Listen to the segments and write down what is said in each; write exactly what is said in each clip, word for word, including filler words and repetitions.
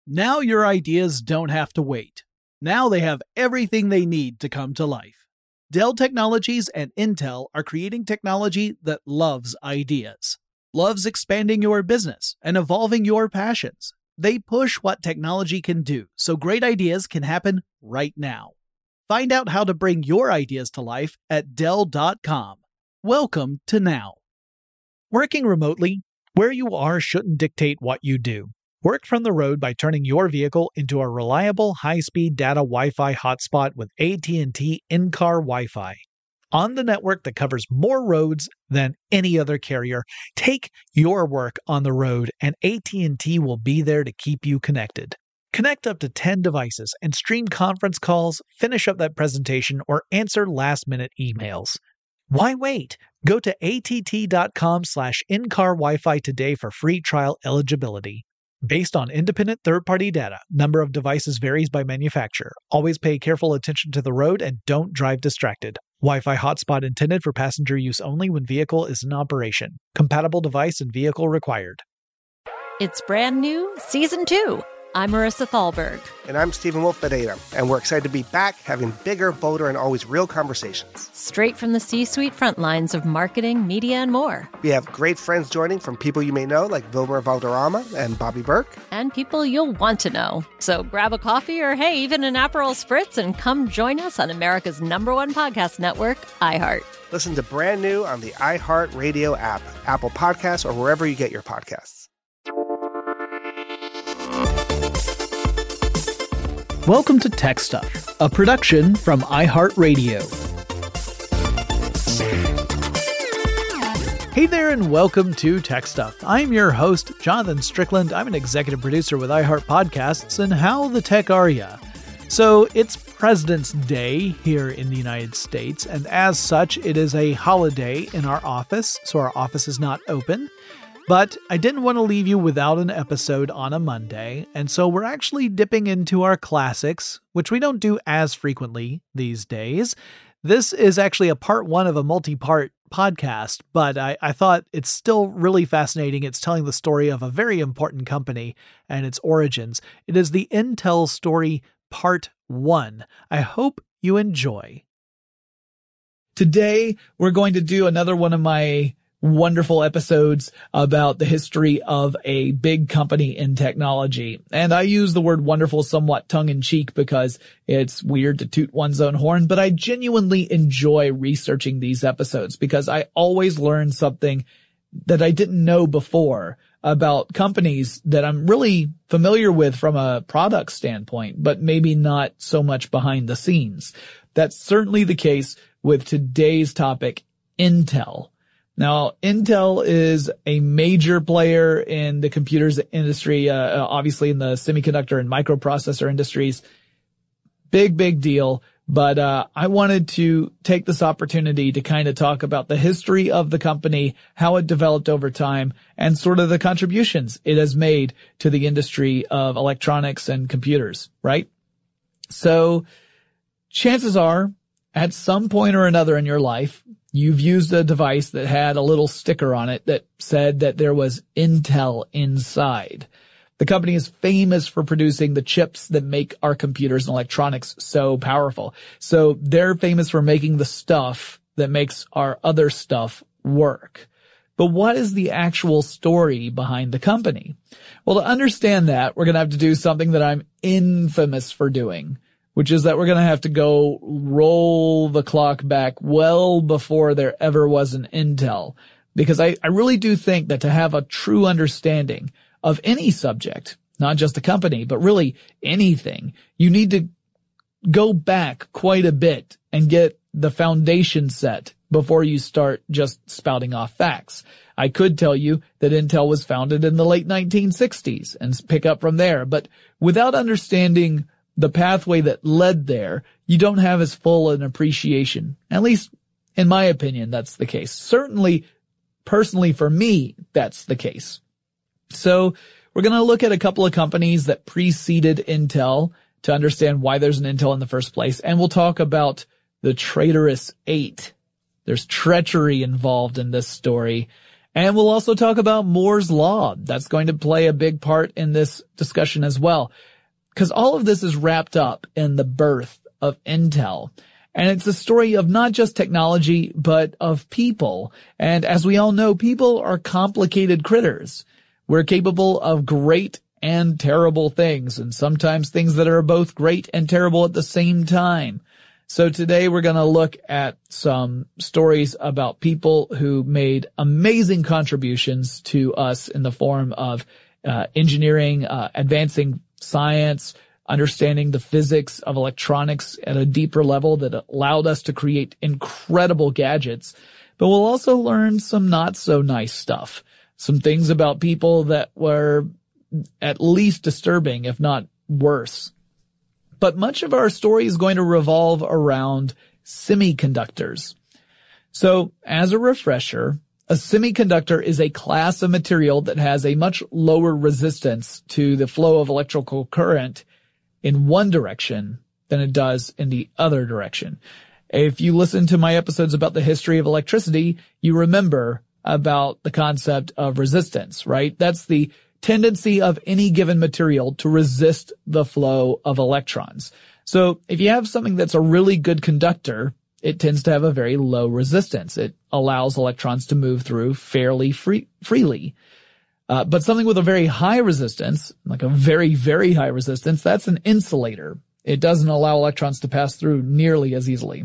Now your ideas don't have to wait. Now they have everything they need to come to life. Dell Technologies and Intel are creating technology that loves ideas, loves expanding your business and evolving your passions. They push what technology can do so great ideas can happen right now. Find out how to bring your ideas to life at Dell dot com. Welcome to Now. Working remotely, where you are shouldn't dictate what you do. Work from the road by turning your vehicle into a reliable high-speed data Wi-Fi hotspot with A T and T in-car Wi-Fi. On the network that covers more roads than any other carrier, take your work on the road and A T and T will be there to keep you connected. Connect up to ten devices and stream conference calls, finish up that presentation, or answer last-minute emails. Why wait? Go to A T T dot com slash in-car Wi-Fi today for free trial eligibility. Based on independent third-party data, number of devices varies by manufacturer. Always pay careful attention to the road and don't drive distracted. Wi-Fi hotspot intended for passenger use only when vehicle is in operation. Compatible device and vehicle required. It's brand new, Season two. I'm Marissa Thalberg. And I'm Stephen Wolf Pereira, and we're excited to be back having bigger, bolder, and always real conversations. Straight from the C-suite front lines of marketing, media, and more. We have great friends joining from people you may know, like Wilmer Valderrama and Bobby Burke. And people you'll want to know. So grab a coffee or, hey, even an Aperol Spritz and come join us on America's number one podcast network, iHeart. Listen to Brand New on the iHeart Radio app, Apple Podcasts, or wherever you get your podcasts. Welcome to Tech Stuff, a production from iHeartRadio. Hey there and welcome to Tech Stuff. I'm your host, Jonathan Strickland. I'm an executive producer with iHeart Podcasts, and how the tech are ya? So it's President's Day here in the United States, and as such, it is a holiday in our office, so our office is not open. But I didn't want to leave you without an episode on a Monday, and so we're actually dipping into our classics, which we don't do as frequently these days. This is actually a part one of a multi-part podcast, but I, I thought it's still really fascinating. It's telling the story of a very important company and its origins. It is the Intel story part one. I hope you enjoy. Today, we're going to do another one of my wonderful episodes about the history of a big company in technology. And I use the word wonderful somewhat tongue-in-cheek because it's weird to toot one's own horn, but I genuinely enjoy researching these episodes because I always learn something that I didn't know before about companies that I'm really familiar with from a product standpoint, but maybe not so much behind the scenes. That's certainly the case with today's topic, Intel. Now, Intel is a major player in the computers industry, uh, obviously in the semiconductor and microprocessor industries. Big, big deal. But uh I wanted to take this opportunity to kind of talk about the history of the company, how it developed over time, and sort of the contributions it has made to the industry of electronics and computers, right? So chances are, at some point or another in your life, you've used a device that had a little sticker on it that said that there was Intel inside. The company is famous for producing the chips that make our computers and electronics so powerful. So they're famous for making the stuff that makes our other stuff work. But what is the actual story behind the company? Well, to understand that, we're going to have to do something that I'm infamous for doing, which is that we're going to have to go roll the clock back well before there ever was an Intel. Because I, I really do think that to have a true understanding of any subject, not just a company, but really anything, you need to go back quite a bit and get the foundation set before you start just spouting off facts. I could tell you that Intel was founded in the late nineteen sixties and pick up from there, but without understanding the pathway that led there, you don't have as full an appreciation. At least, in my opinion, that's the case. Certainly, personally for me, that's the case. So, we're going to look at a couple of companies that preceded Intel to understand why there's an Intel in the first place, and we'll talk about the traitorous eight. There's treachery involved in this story, And we'll also talk about Moore's Law. That's going to play a big part in this discussion as well, because all of this is wrapped up in the birth of Intel. And it's a story of not just technology, but of people. And as we all know, people are complicated critters. We're capable of great and terrible things, and sometimes things that are both great and terrible at the same time. So today we're going to look at some stories about people who made amazing contributions to us in the form of uh, engineering, uh, advancing science, understanding the physics of electronics at a deeper level that allowed us to create incredible gadgets. But we'll also learn some not so nice stuff, some things about people that were at least disturbing, if not worse. But much of our story is going to revolve around semiconductors. So as a refresher, a semiconductor is a class of material that has a much lower resistance to the flow of electrical current in one direction than it does in the other direction. If you listen to my episodes about the history of electricity, you remember about the concept of resistance, right? That's the tendency of any given material to resist the flow of electrons. So if you have something that's a really good conductor, it tends to have a very low resistance. It allows electrons to move through fairly free, freely. Uh, but something with a very high resistance, like a very, very high resistance, that's an insulator. It doesn't allow electrons to pass through nearly as easily.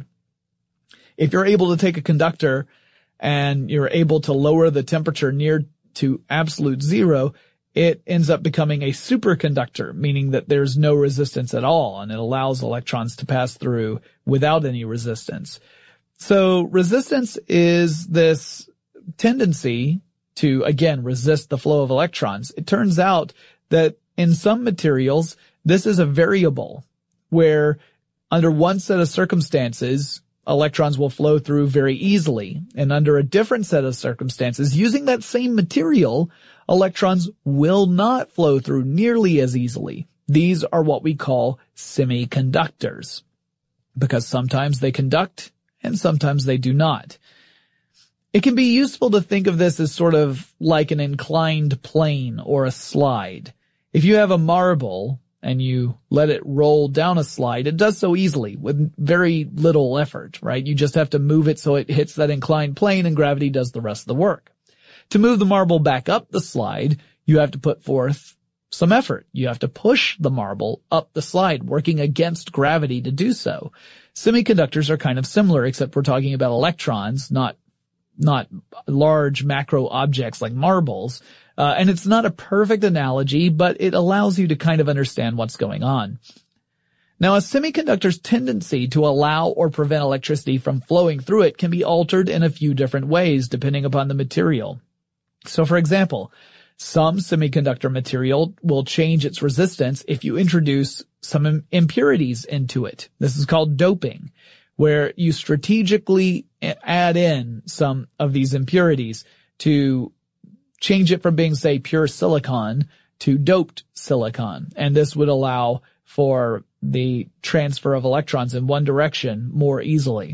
If you're able to take a conductor and you're able to lower the temperature near to absolute zero, it ends up becoming a superconductor, meaning that there's no resistance at all, and it allows electrons to pass through without any resistance. So resistance is this tendency to, again, resist the flow of electrons. It turns out that in some materials, this is a variable where under one set of circumstances, electrons will flow through very easily. And under a different set of circumstances, using that same material, electrons will not flow through nearly as easily. These are what we call semiconductors, because sometimes they conduct and sometimes they do not. It can be useful to think of this as sort of like an inclined plane or a slide. If you have a marble and you let it roll down a slide, it does so easily with very little effort, right? You just have to move it so it hits that inclined plane and gravity does the rest of the work. To move the marble back up the slide, you have to put forth some effort. You have to push the marble up the slide, working against gravity to do so. Semiconductors are kind of similar, except we're talking about electrons, not not large macro objects like marbles. Uh, and it's not a perfect analogy, but it allows you to kind of understand what's going on. Now, a semiconductor's tendency to allow or prevent electricity from flowing through it can be altered in a few different ways depending upon the material. So, for example, some semiconductor material will change its resistance if you introduce some impurities into it. This is called doping, where you strategically add in some of these impurities to change it from being, say, pure silicon to doped silicon. And this would allow for the transfer of electrons in one direction more easily.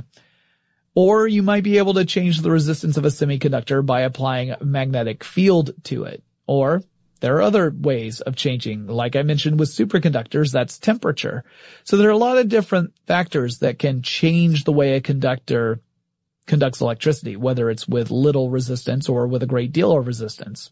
Or you might be able to change the resistance of a semiconductor by applying a magnetic field to it. Or there are other ways of changing. Like I mentioned with superconductors, that's temperature. So there are a lot of different factors that can change the way a conductor conducts electricity, whether it's with little resistance or with a great deal of resistance.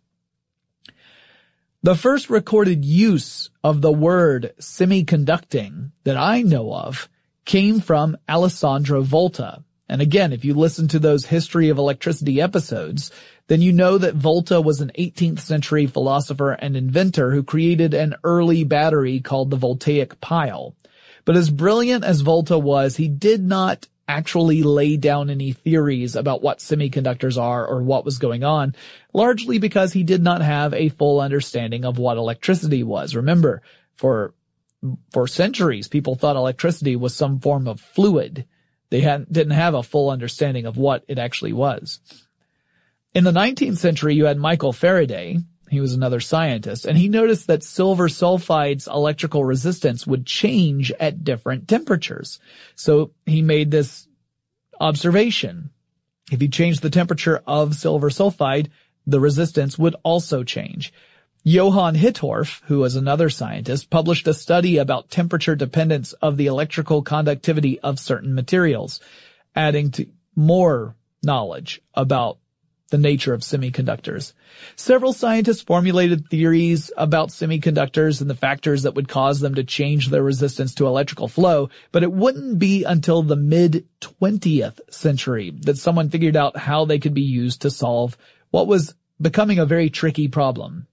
The first recorded use of the word semiconducting that I know of came from Alessandro Volta. And again, if you listen to those history of electricity episodes, then you know that Volta was an eighteenth century philosopher and inventor who created an early battery called the voltaic pile. But as brilliant as Volta was, he did not actually lay down any theories about what semiconductors are or what was going on, largely because he did not have a full understanding of what electricity was. Remember, for for centuries, people thought electricity was some form of fluid. They hadn't, didn't have a full understanding of what it actually was. In the nineteenth century, you had Michael Faraday. He was another scientist, and he noticed that silver sulfide's electrical resistance would change at different temperatures. So he made this observation. If you change the temperature of silver sulfide, the resistance would also change. Johann Hittorf, who was another scientist, published a study about temperature dependence of the electrical conductivity of certain materials, adding to more knowledge about the nature of semiconductors. Several scientists formulated theories about semiconductors and the factors that would cause them to change their resistance to electrical flow, but it wouldn't be until the mid-twentieth century that someone figured out how they could be used to solve what was becoming a very tricky problem.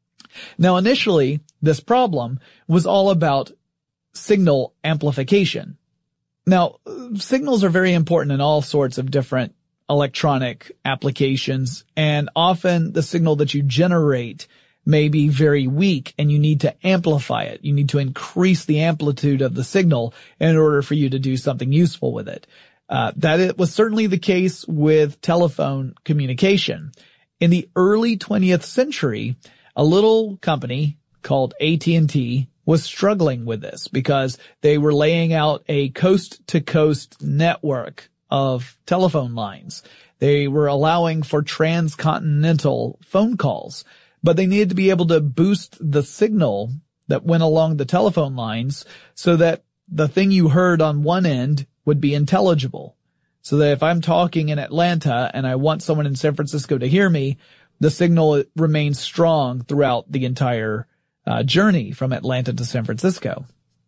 Now, initially, this problem was all about signal amplification. Now, signals are very important in all sorts of different electronic applications, and often the signal that you generate may be very weak and you need to amplify it. You need to increase the amplitude of the signal in order for you to do something useful with it. Uh, that it was certainly the case with telephone communication. In the early twentieth century, a little company called A T and T was struggling with this because they were laying out a coast-to-coast network of telephone lines. They were allowing for transcontinental phone calls, but they needed to be able to boost the signal that went along the telephone lines so that the thing you heard on one end would be intelligible. So that if I'm talking in Atlanta and I want someone in San Francisco to hear me, the signal remains strong throughout the entire uh, journey from Atlanta to San Francisco.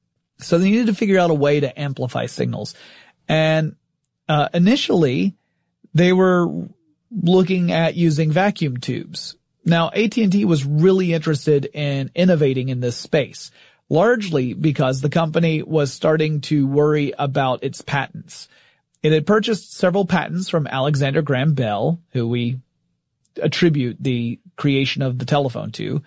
So they needed to figure out a way to amplify signals. And uh, initially, they were looking at using vacuum tubes. Now, A T and T was really interested in innovating in this space, largely because the company was starting to worry about its patents. It had purchased several patents from Alexander Graham Bell, who we attribute the creation of the telephone to.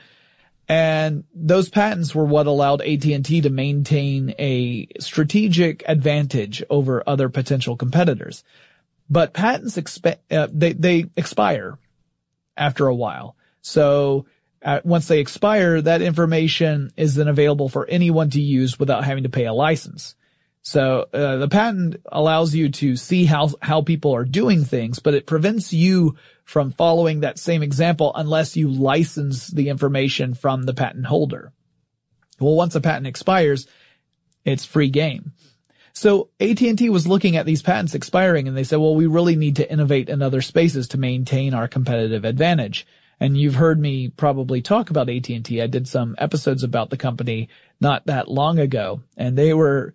And those patents were what allowed A T and T to maintain a strategic advantage over other potential competitors. But patents exp- uh, they, they expire after a while. So uh, once they expire, that information is then available for anyone to use without having to pay a license. So uh, the patent allows you to see how how people are doing things, but it prevents you from following that same example unless you license the information from the patent holder. Well, once a patent expires, it's free game. So A T and T was looking at these patents expiring, and they said, well, we really need to innovate in other spaces to maintain our competitive advantage. And you've heard me probably talk about A T and T. I did some episodes about the company not that long ago, and they were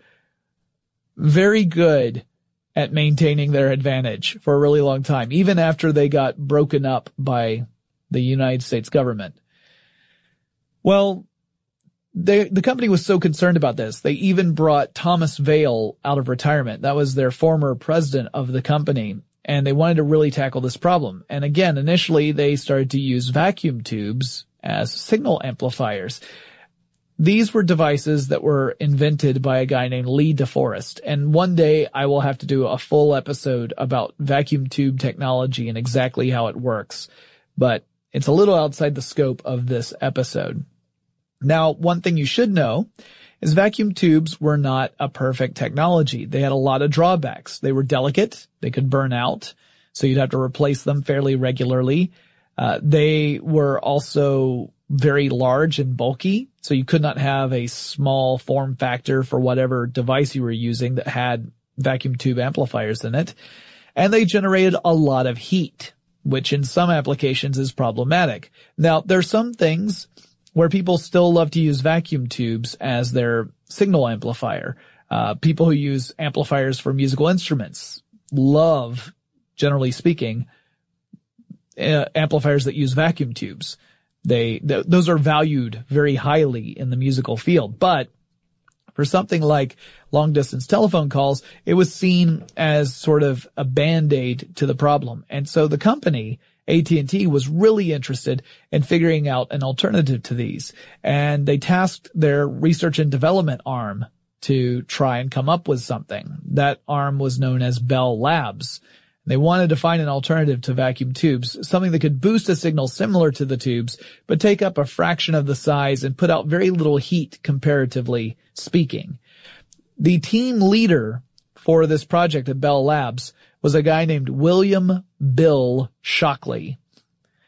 very good at maintaining their advantage for a really long time, even after they got broken up by the United States government. Well, they, the company was so concerned about this, they even brought Thomas Vail out of retirement. That was their former president of the company, and they wanted to really tackle this problem. And again, initially they started to use vacuum tubes as signal amplifiers. These were devices that were invented by a guy named Lee DeForest. And one day I will have to do a full episode about vacuum tube technology and exactly how it works. But it's a little outside the scope of this episode. Now, one thing you should know is vacuum tubes were not a perfect technology. They had a lot of drawbacks. They were delicate. They could burn out. So you'd have to replace them fairly regularly. Uh, they were also very large and bulky, so you could not have a small form factor for whatever device you were using that had vacuum tube amplifiers in it. And they generated a lot of heat, which in some applications is problematic. Now, there's some things where people still love to use vacuum tubes as their signal amplifier. Uh, people who use amplifiers for musical instruments love, generally speaking, uh, amplifiers that use vacuum tubes. They, th- those are valued very highly in the musical field. But for something like long distance telephone calls, it was seen as sort of a band-aid to the problem. And so the company, A T and T, was really interested in figuring out an alternative to these. And they tasked their research and development arm to try and come up with something. That arm was known as Bell Labs. They wanted to find an alternative to vacuum tubes, something that could boost a signal similar to the tubes, but take up a fraction of the size and put out very little heat, comparatively speaking. The team leader for this project at Bell Labs was a guy named William Bill Shockley.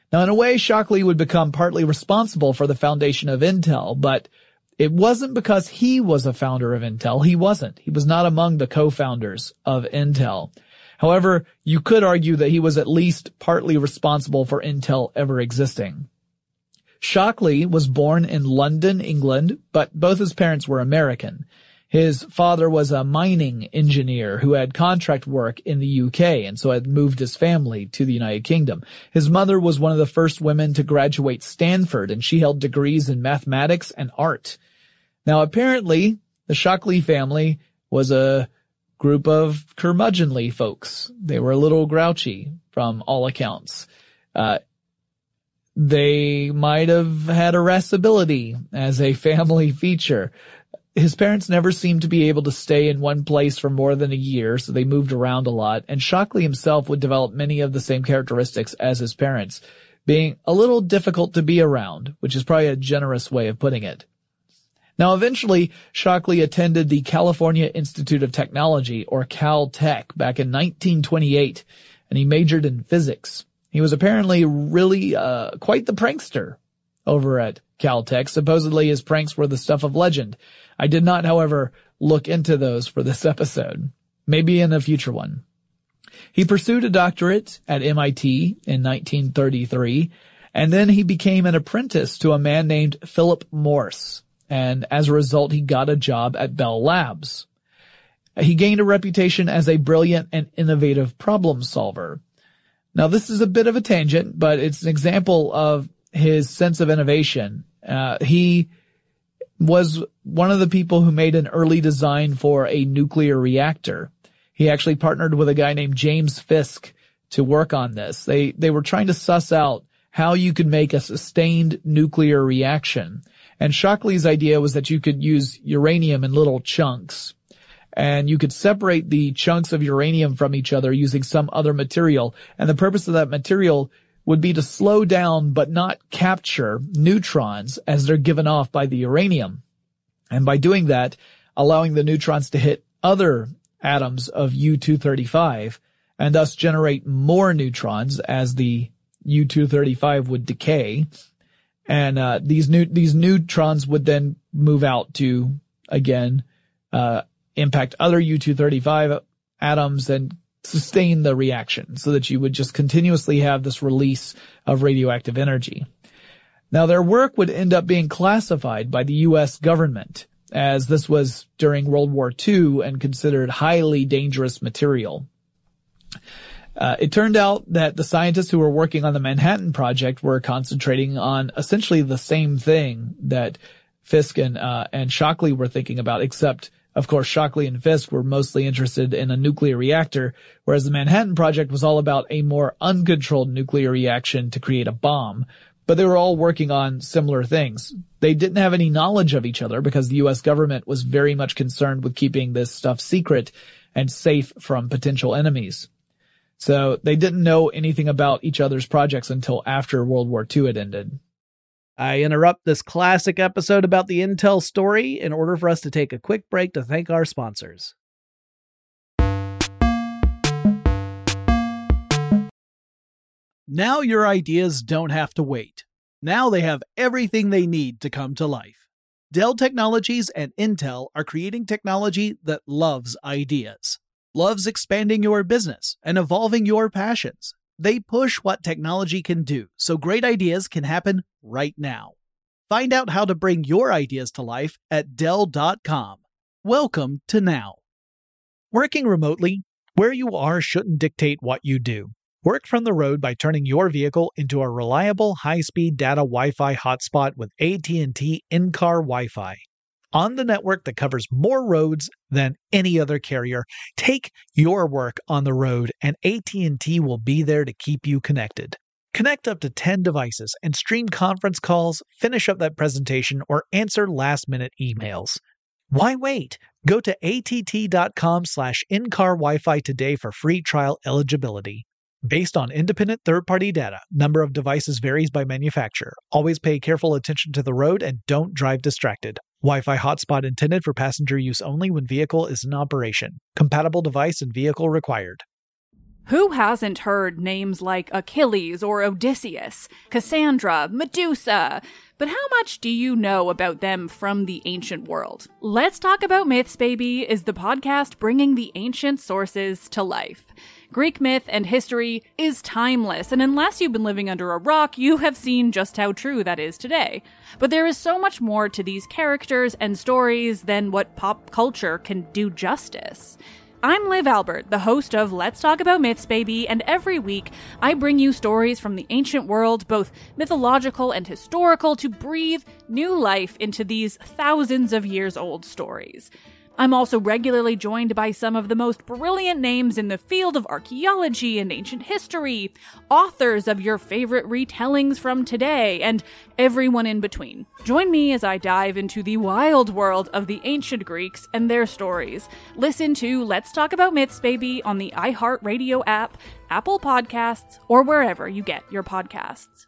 Now, in a way, Shockley would become partly responsible for the foundation of Intel, but it wasn't because he was a founder of Intel. He wasn't. He was not among the co-founders of Intel. However, you could argue that he was at least partly responsible for Intel ever existing. Shockley was born in London, England, but both his parents were American. His father was a mining engineer who had contract work in the U K and so had moved his family to the United Kingdom. His mother was one of the first women to graduate Stanford, and she held degrees in mathematics and art. Now, apparently, the Shockley family was a group of curmudgeonly folks. They were a little grouchy from all accounts. Uh, they might have had irascibility as a family feature. His parents never seemed to be able to stay in one place for more than a year, so they moved around a lot, and Shockley himself would develop many of the same characteristics as his parents, being a little difficult to be around, which is probably a generous way of putting it. Now, eventually, Shockley attended the California Institute of Technology, or Caltech, back in nineteen twenty-eight, and he majored in physics. He was apparently really uh quite the prankster over at Caltech. Supposedly his pranks were the stuff of legend. I did not, however, look into those for this episode. Maybe in a future one. He pursued a doctorate at M I T in nineteen thirty-three, and then he became an apprentice to a man named Philip Morse, and as a result he got a job at Bell Labs. He gained a reputation as a brilliant and innovative problem solver. Now, this is a bit of a tangent, but it's an example of his sense of innovation. Uh, he was one of the people who made an early design for a nuclear reactor. He actually partnered with a guy named James Fisk to work on this. They, they were trying to suss out how you could make a sustained nuclear reaction. And Shockley's idea was that you could use uranium in little chunks, and you could separate the chunks of uranium from each other using some other material. And the purpose of that material would be to slow down but not capture neutrons as they're given off by the uranium. And by doing that, allowing the neutrons to hit other atoms of U two thirty-five and thus generate more neutrons as the U two thirty-five would decay. And uh these new these neutrons would then move out to, again, uh impact other U two thirty-five atoms and sustain the reaction so that you would just continuously have this release of radioactive energy. Now, their work would end up being classified by the U S government, as this was during World War Two and considered highly dangerous material. Uh, it turned out that the scientists who were working on the Manhattan Project were concentrating on essentially the same thing that Fisk and, uh, and Shockley were thinking about, except, of course, Shockley and Fisk were mostly interested in a nuclear reactor, whereas the Manhattan Project was all about a more uncontrolled nuclear reaction to create a bomb. But they were all working on similar things. They didn't have any knowledge of each other because the U S government was very much concerned with keeping this stuff secret and safe from potential enemies. So they didn't know anything about each other's projects until after World War Two had ended. I interrupt this classic episode about the Intel story in order for us to take a quick break to thank our sponsors. Now your ideas don't have to wait. Now they have everything they need to come to life. Dell Technologies and Intel are creating technology that loves ideas, loves expanding your business and evolving your passions. They push what technology can do so great ideas can happen right now. Find out how to bring your ideas to life at Dell dot com. Welcome to now. Working remotely, where you are shouldn't dictate what you do. Work from the road by turning your vehicle into a reliable high-speed data Wi-Fi hotspot with A T and T in-car Wi-Fi. On the network that covers more roads than any other carrier, take your work on the road and A T and T will be there to keep you connected. Connect up to ten devices and stream conference calls, finish up that presentation, or answer last-minute emails. Why wait? Go to A T T dot com slash in-car Wi-Fi today for free trial eligibility. Based on independent third-party data, number of devices varies by manufacturer. Always pay careful attention to the road and don't drive distracted. Wi-Fi hotspot intended for passenger use only when vehicle is in operation. Compatible device and vehicle required. Who hasn't heard names like Achilles or Odysseus, Cassandra, Medusa? But how much do you know about them from the ancient world? Let's Talk About Myths, Baby is the podcast bringing the ancient sources to life. Greek myth and history is timeless, and unless you've been living under a rock, you have seen just how true that is today. But there is so much more to these characters and stories than what pop culture can do justice. I'm Liv Albert, the host of Let's Talk About Myths, Baby, and every week I bring you stories from the ancient world, both mythological and historical, to breathe new life into these thousands of years old stories. I'm also regularly joined by some of the most brilliant names in the field of archaeology and ancient history, authors of your favorite retellings from today, and everyone in between. Join me as I dive into the wild world of the ancient Greeks and their stories. Listen to Let's Talk About Myths, Baby on the iHeartRadio app, Apple Podcasts, or wherever you get your podcasts.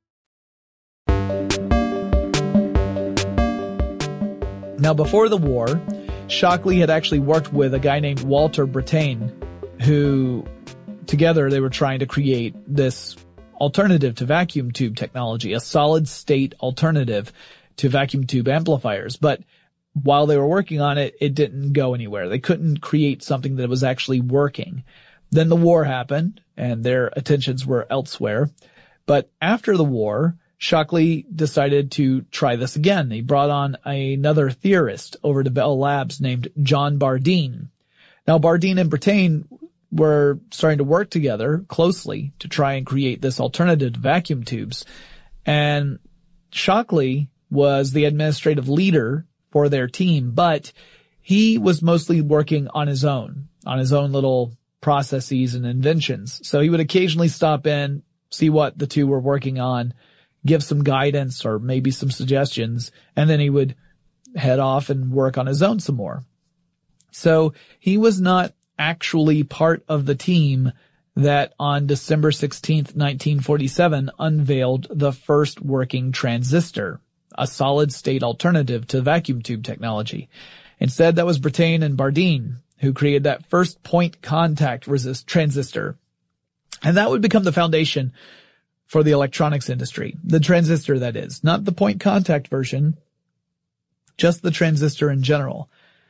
Now, before the war, Shockley had actually worked with a guy named Walter Brattain, who together they were trying to create this alternative to vacuum tube technology, a solid state alternative to vacuum tube amplifiers. But while they were working on it, it didn't go anywhere. They couldn't create something that was actually working. Then the war happened and their attentions were elsewhere. But after the war, Shockley decided to try this again. He brought on another theorist over to Bell Labs named John Bardeen. Now, Bardeen and Brattain were starting to work together closely to try and create this alternative to vacuum tubes. And Shockley was the administrative leader for their team, but he was mostly working on his own, on his own little processes and inventions. So he would occasionally stop in, see what the two were working on, give some guidance or maybe some suggestions, and then he would head off and work on his own some more. So he was not actually part of the team that on December sixteenth, nineteen forty-seven unveiled the first working transistor, a solid state alternative to vacuum tube technology. Instead, that was Brattain and Bardeen who created that first point contact resist transistor. And that would become the foundation for the electronics industry. The transistor, that is. Not the point contact version, just the transistor in general.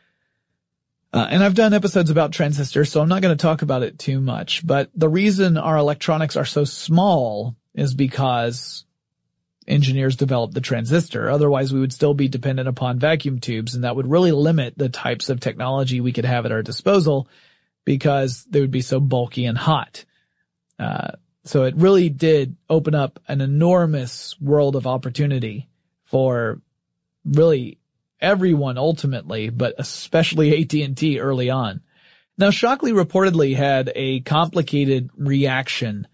Uh, and I've done episodes about transistors, so I'm not going to talk about it too much. But the reason our electronics are so small is because engineers developed the transistor. Otherwise, we would still be dependent upon vacuum tubes, and that would really limit the types of technology we could have at our disposal because they would be so bulky and hot. Uh, So it really did open up an enormous world of opportunity for really everyone ultimately, but especially A T and T early on. Now, Shockley reportedly had a complicated reaction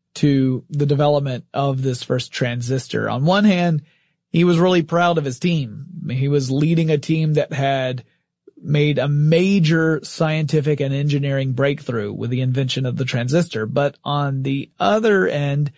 to the development of this first transistor. On one hand, he was really proud of his team. He was leading a team that had made a major scientific and engineering breakthrough with the invention of the transistor. But on the other end,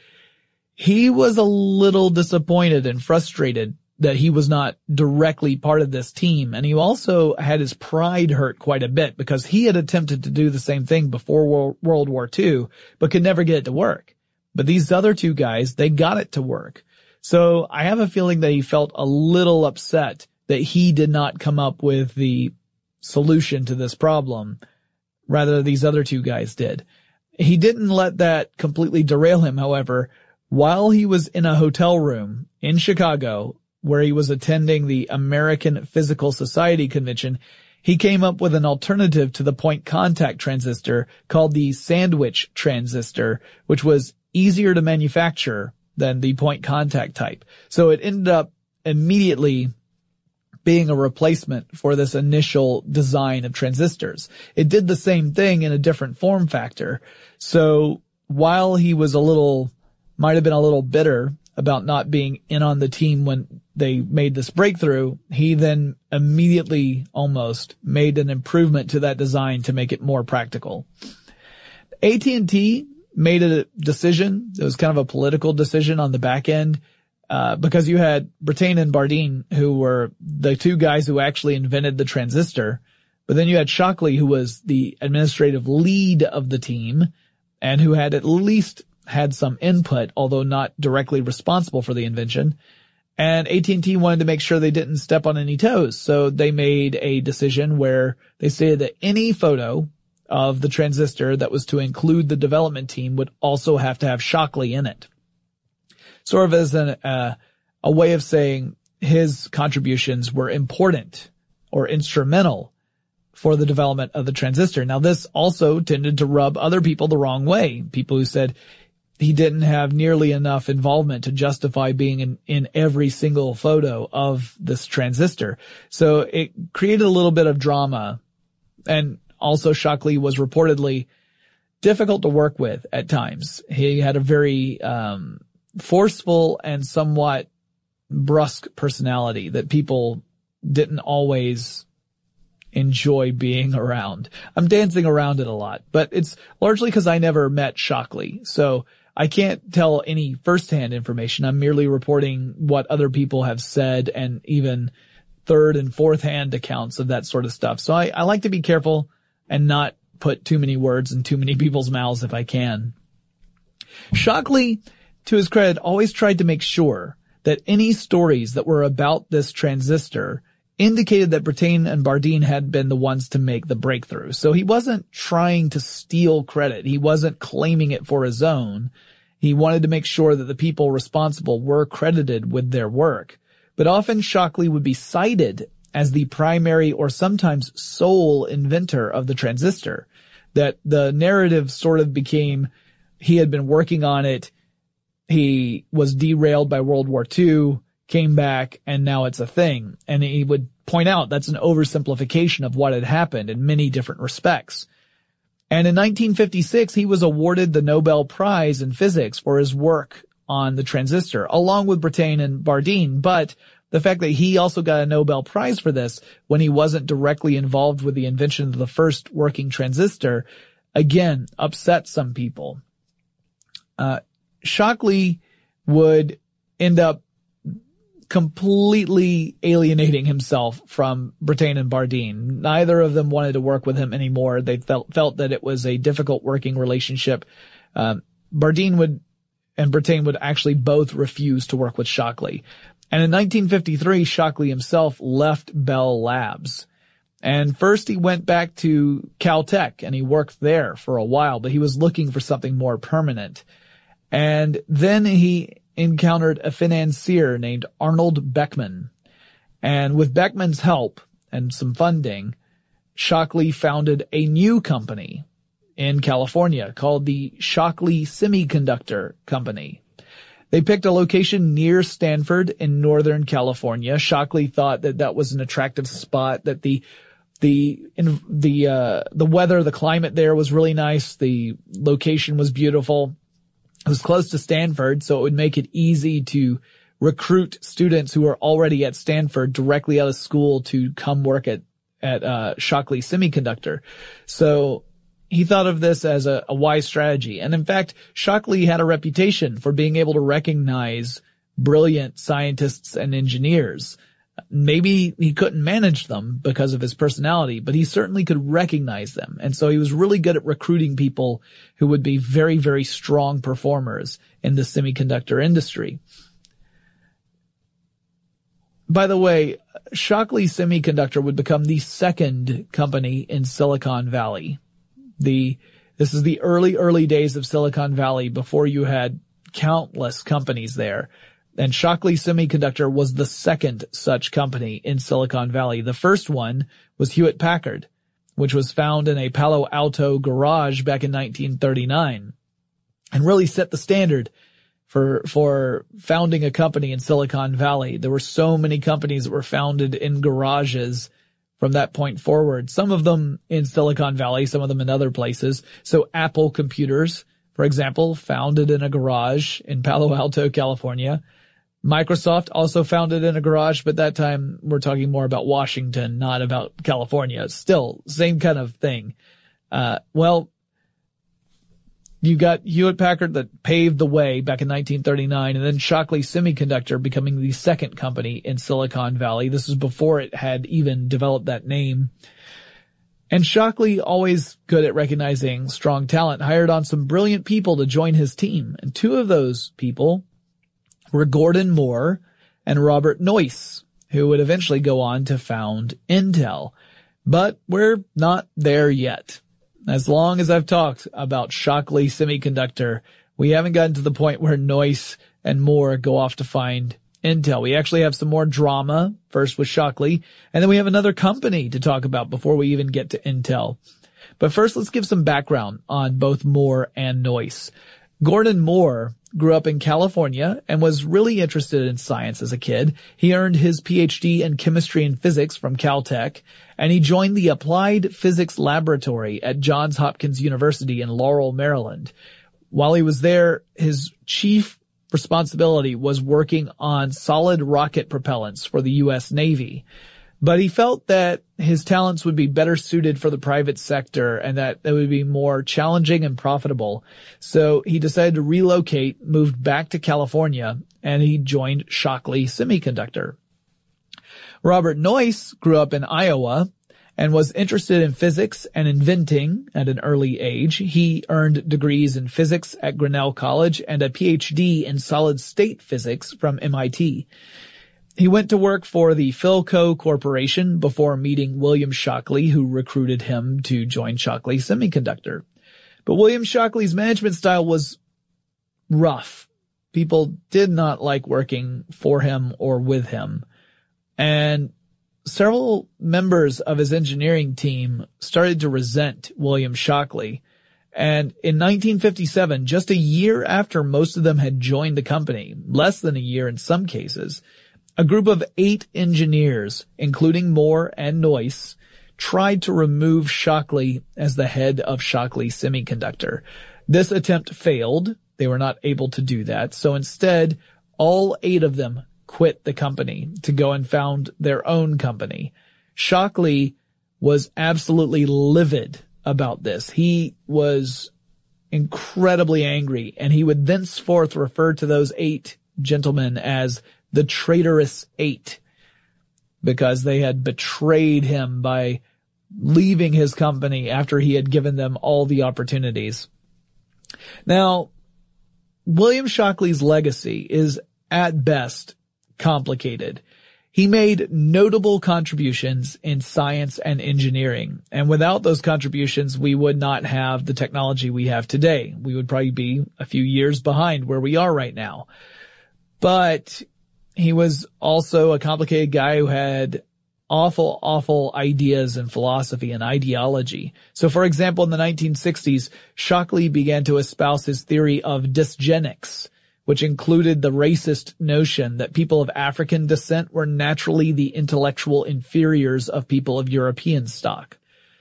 he was a little disappointed and frustrated that he was not directly part of this team. And he also had his pride hurt quite a bit because he had attempted to do the same thing before World War Two, but could never get it to work. But these other two guys, they got it to work. So I have a feeling that he felt a little upset that he did not come up with the solution to this problem. Rather, these other two guys did. He didn't let that completely derail him, however. While he was in a hotel room in Chicago, where he was attending the American Physical Society convention, he came up with an alternative to the point contact transistor called the sandwich transistor, which was easier to manufacture than the point contact type. So it ended up immediately being a replacement for this initial design of transistors. It did the same thing in a different form factor. So while he was a little, might have been a little bitter about not being in on the team when they made this breakthrough, he then immediately almost made an improvement to that design to make it more practical. A T and T made a decision. It was kind of a political decision on the back end. Uh, because you had Brattain and Bardeen, who were the two guys who actually invented the transistor, but then you had Shockley, who was the administrative lead of the team, and who had at least had some input, although not directly responsible for the invention. And A T and T wanted to make sure they didn't step on any toes. So they made a decision where they stated that any photo of the transistor that was to include the development team would also have to have Shockley in it. Sort of as an, uh, a way of saying his contributions were important or instrumental for the development of the transistor. Now, this also tended to rub other people the wrong way. People who said he didn't have nearly enough involvement to justify being in, in every single photo of this transistor. So it created a little bit of drama. And also Shockley was reportedly difficult to work with at times. He had a very um forceful and somewhat brusque personality that people didn't always enjoy being around. I'm dancing around it a lot, but it's largely because I never met Shockley. So I can't tell any firsthand information. I'm merely reporting what other people have said and even third and fourth hand accounts of that sort of stuff. So I, I like to be careful and not put too many words in too many people's mouths if I can. Shockley, to his credit, always tried to make sure that any stories that were about this transistor indicated that Brattain and Bardeen had been the ones to make the breakthrough. So he wasn't trying to steal credit. He wasn't claiming it for his own. He wanted to make sure that the people responsible were credited with their work. But often Shockley would be cited as the primary or sometimes sole inventor of the transistor. That the narrative sort of became he had been working on it, he was derailed by World War Two, came back, and now it's a thing. And he would point out that's an oversimplification of what had happened in many different respects. And in nineteen fifty-six, he was awarded the Nobel Prize in Physics for his work on the transistor, along with Brattain and Bardeen. But the fact that he also got a Nobel Prize for this when he wasn't directly involved with the invention of the first working transistor, again, upset some people. Uh, Shockley would end up completely alienating himself from Brattain and Bardeen. Neither of them wanted to work with him anymore. They felt felt that it was a difficult working relationship. Um, Bardeen would and Brattain would actually both refuse to work with Shockley. And in nineteen fifty-three, Shockley himself left Bell Labs. And first he went back to Caltech and he worked there for a while, but he was looking for something more permanent. And then he encountered a financier named Arnold Beckman. And with Beckman's help and some funding, Shockley founded a new company in California called the Shockley Semiconductor Company. They picked a location near Stanford in Northern California. Shockley thought that that was an attractive spot, that the the in, the uh the weather, the climate there was really nice, the location was beautiful. It was close to Stanford, so it would make it easy to recruit students who were already at Stanford directly out of school to come work at, at, uh, Shockley Semiconductor. So he thought of this as a, a wise strategy. And in fact, Shockley had a reputation for being able to recognize brilliant scientists and engineers. Maybe he couldn't manage them because of his personality, but he certainly could recognize them. And so he was really good at recruiting people who would be very, very strong performers in the semiconductor industry. By the way, Shockley Semiconductor would become the second company in Silicon Valley. The, this is the early, early days of Silicon Valley before you had countless companies there. And Shockley Semiconductor was the second such company in Silicon Valley. The first one was Hewlett-Packard, which was found in a Palo Alto garage back in nineteen thirty-nine and really set the standard for, for founding a company in Silicon Valley. There were so many companies that were founded in garages from that point forward. Some of them in Silicon Valley, some of them in other places. So Apple Computers, for example, founded in a garage in Palo Alto, California. Microsoft also founded in a garage, but that time we're talking more about Washington, not about California. Still, same kind of thing. Uh, well, you got Hewlett-Packard that paved the way back in nineteen thirty-nine, and then Shockley Semiconductor becoming the second company in Silicon Valley. This was before it had even developed that name. And Shockley, always good at recognizing strong talent, hired on some brilliant people to join his team. And two of those people were Gordon Moore and Robert Noyce, who would eventually go on to found Intel. But we're not there yet. As long as I've talked about Shockley Semiconductor, we haven't gotten to the point where Noyce and Moore go off to find Intel. We actually have some more drama, first with Shockley, and then we have another company to talk about before we even get to Intel. But first, let's give some background on both Moore and Noyce. Gordon Moore grew up in California and was really interested in science as a kid. He earned his P H D in chemistry and physics from Caltech, and he joined the Applied Physics Laboratory at Johns Hopkins University in Laurel, Maryland. While he was there, his chief responsibility was working on solid rocket propellants for the U S Navy. But he felt that his talents would be better suited for the private sector and that it would be more challenging and profitable. So he decided to relocate, moved back to California, and he joined Shockley Semiconductor. Robert Noyce grew up in Iowa and was interested in physics and inventing at an early age. He earned degrees in physics at Grinnell College and a P H D in solid-state physics from M I T. He went to work for the Philco Corporation before meeting William Shockley, who recruited him to join Shockley Semiconductor. But William Shockley's management style was rough. People did not like working for him or with him. And several members of his engineering team started to resent William Shockley. And in nineteen fifty-seven, just a year after most of them had joined the company, less than a year in some cases, a group of eight engineers, including Moore and Noyce, tried to remove Shockley as the head of Shockley Semiconductor. This attempt failed. They were not able to do that. So instead, all eight of them quit the company to go and found their own company. Shockley was absolutely livid about this. He was incredibly angry, and he would thenceforth refer to those eight gentlemen as the traitorous eight, because they had betrayed him by leaving his company after he had given them all the opportunities. Now, William Shockley's legacy is at best complicated. He made notable contributions in science and engineering, and without those contributions, we would not have the technology we have today. We would probably be a few years behind where we are right now. But he was also a complicated guy who had awful, awful ideas and philosophy and ideology. So, for example, in the nineteen sixties, Shockley began to espouse his theory of dysgenics, which included the racist notion that people of African descent were naturally the intellectual inferiors of people of European stock.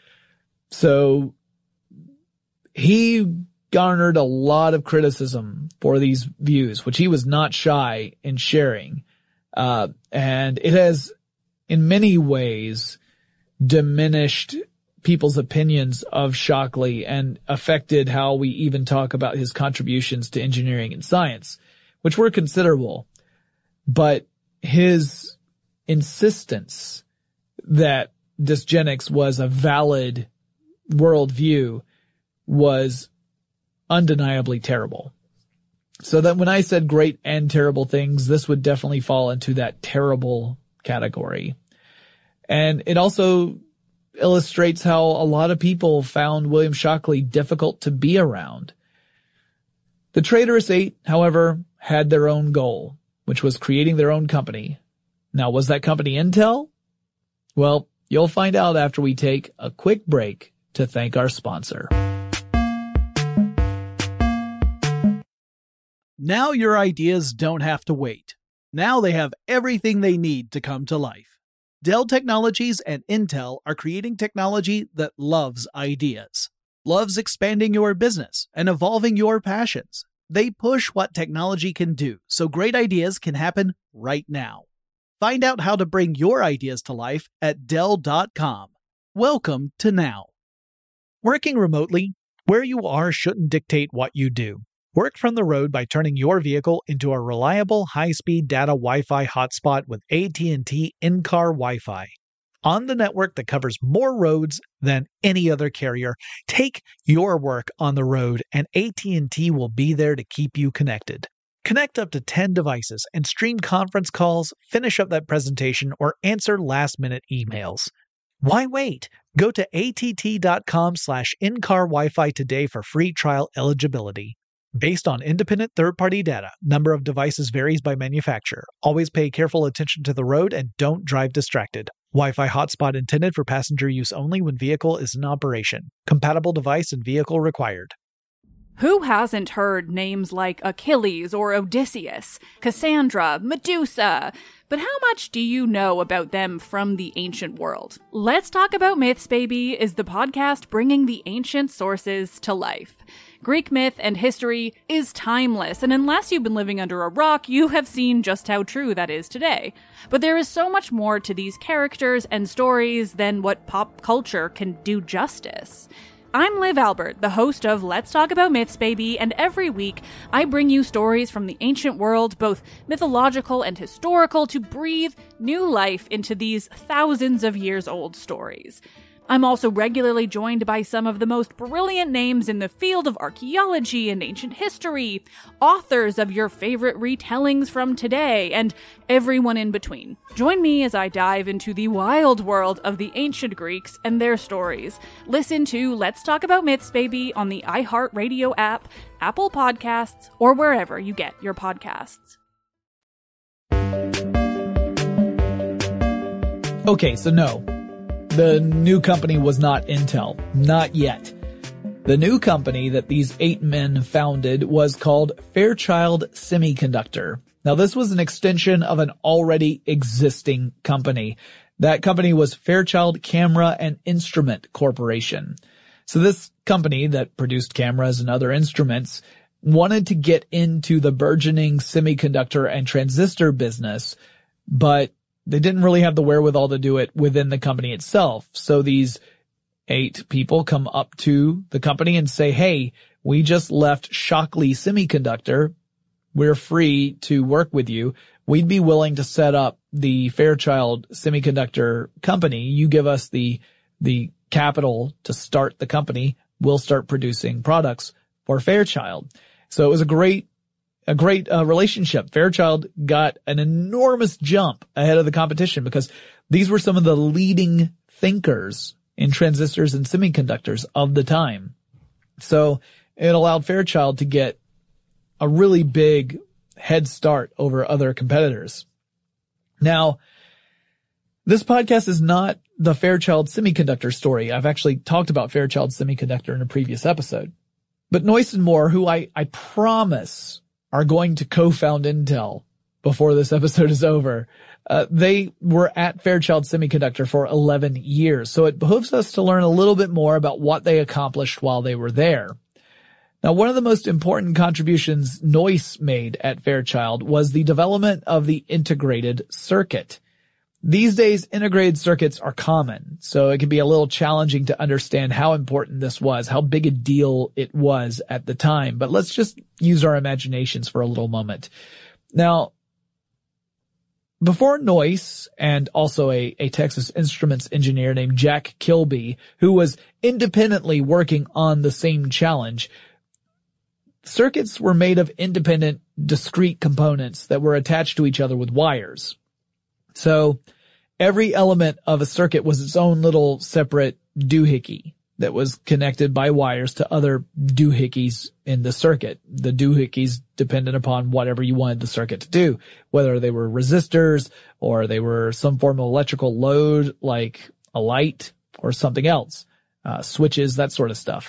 So he garnered a lot of criticism for these views, which he was not shy in sharing. Uh, and it has, in many ways, diminished people's opinions of Shockley and affected how we even talk about his contributions to engineering and science, which were considerable. But his insistence that dysgenics was a valid worldview was undeniably terrible. So that when I said great and terrible things, this would definitely fall into that terrible category. And it also illustrates how a lot of people found William Shockley difficult to be around. The traitorous eight, however, had their own goal, which was creating their own company. Now, was that company Intel? Well, you'll find out after we take a quick break to thank our sponsor. Now your ideas don't have to wait. Now they have everything they need to come to life. Dell Technologies and Intel are creating technology that loves ideas, loves expanding your business and evolving your passions. They push what technology can do so great ideas can happen right now. Find out how to bring your ideas to life at Dell dot com. Welcome to Now. Working remotely, where you are shouldn't dictate what you do. Work from the road by turning your vehicle into a reliable high-speed data Wi-Fi hotspot with A T and T in-car Wi-Fi. on the network that covers more roads than any other carrier. Take your work on the road, and A T and T will be there to keep you connected. Connect up to ten devices and stream conference calls, finish up that presentation, or answer last-minute emails. Why wait? Go to att.com slash in-car Wi-Fi today for free trial eligibility. Based on independent third-party data, number of devices varies by manufacturer. Always pay careful attention to the road and don't drive distracted. Wi-Fi hotspot intended for passenger use only when vehicle is in operation. Compatible device and vehicle required. Who hasn't heard names like Achilles or Odysseus, Cassandra, Medusa? But how much do you know about them from the ancient world? Let's Talk About Myths, Baby is the podcast bringing the ancient sources to life. Greek myth and history is timeless, and unless you've been living under a rock, you have seen just how true that is today. But there is so much more to these characters and stories than what pop culture can do justice. I'm Liv Albert, the host of Let's Talk About Myths, Baby, and every week I bring you stories from the ancient world, both mythological and historical, to breathe new life into these thousands of years old stories. I'm also regularly joined by some of the most brilliant names in the field of archaeology and ancient history, authors of your favorite retellings from today, and everyone in between. Join me as I dive into the wild world of the ancient Greeks and their stories. Listen to Let's Talk About Myths, Baby on the iHeartRadio app, Apple Podcasts, or wherever you get your podcasts. Okay, so no. The new company was not Intel. Not yet. The new company that these eight men founded was called Fairchild Semiconductor. Now, this was an extension of an already existing company. That company was Fairchild Camera and Instrument Corporation. So this company that produced cameras and other instruments wanted to get into the burgeoning semiconductor and transistor business, but they didn't really have the wherewithal to do it within the company itself. So these eight people come up to the company and say, hey, we just left Shockley Semiconductor. We're free to work with you. We'd be willing to set up the Fairchild Semiconductor company. You give us the, the capital to start the company. We'll start producing products for Fairchild. So it was a great A great uh, relationship. Fairchild got an enormous jump ahead of the competition because these were some of the leading thinkers in transistors and semiconductors of the time. So it allowed Fairchild to get a really big head start over other competitors. Now, this podcast is not the Fairchild Semiconductor story. I've actually talked about Fairchild Semiconductor in a previous episode. But Noyce and Moore, who I, I promise are going to co-found Intel before this episode is over. Uh, they were at Fairchild Semiconductor for eleven years, so it behooves us to learn a little bit more about what they accomplished while they were there. Now, one of the most important contributions Noyce made at Fairchild was the development of the integrated circuit. These days, integrated circuits are common, so it can be a little challenging to understand how important this was, how big a deal it was at the time. But let's just use our imaginations for a little moment. Now, before Noyce and also a, a Texas Instruments engineer named Jack Kilby, who was independently working on the same challenge, circuits were made of independent, discrete components that were attached to each other with wires. So every element of a circuit was its own little separate doohickey that was connected by wires to other doohickeys in the circuit. The doohickeys depended upon whatever you wanted the circuit to do, whether they were resistors or they were some form of electrical load like a light or something else, uh, switches, that sort of stuff.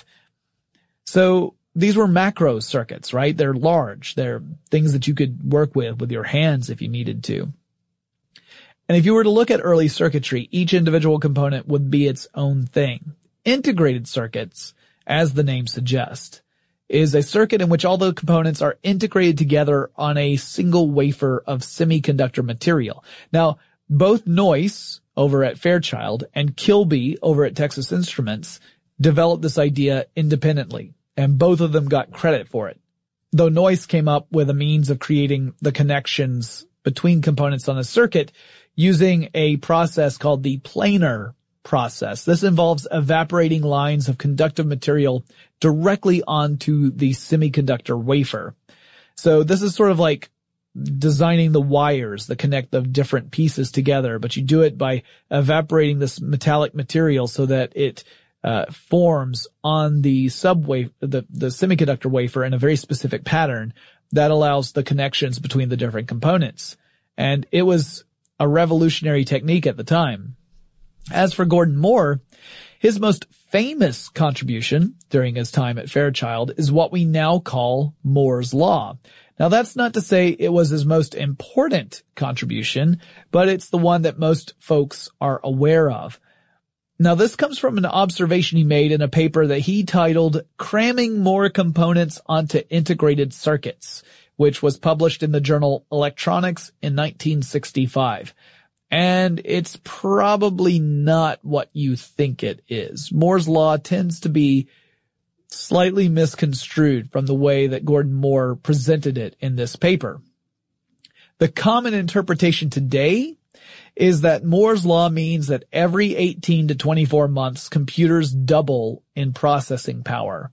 So these were macro circuits, right? They're large. They're things that you could work with with your hands if you needed to. And if you were to look at early circuitry, each individual component would be its own thing. Integrated circuits, as the name suggests, is a circuit in which all the components are integrated together on a single wafer of semiconductor material. Now, both Noyce over at Fairchild and Kilby over at Texas Instruments developed this idea independently, and both of them got credit for it. Though Noyce came up with a means of creating the connections between components on a circuit, using a process called the planar process. This involves evaporating lines of conductive material directly onto the semiconductor wafer. So this is sort of like designing the wires that connect the different pieces together, but you do it by evaporating this metallic material so that it uh, forms on the subway, the, the semiconductor wafer in a very specific pattern that allows the connections between the different components. And it was a revolutionary technique at the time. As for Gordon Moore, his most famous contribution during his time at Fairchild is what we now call Moore's Law. Now, that's not to say it was his most important contribution, but it's the one that most folks are aware of. Now, this comes from an observation he made in a paper that he titled Cramming More Components onto Integrated Circuits, which was published in the journal Electronics in nineteen sixty-five. And it's probably not what you think it is. Moore's Law tends to be slightly misconstrued from the way that Gordon Moore presented it in this paper. The common interpretation today is that Moore's Law means that every eighteen to twenty-four months, computers double in processing power.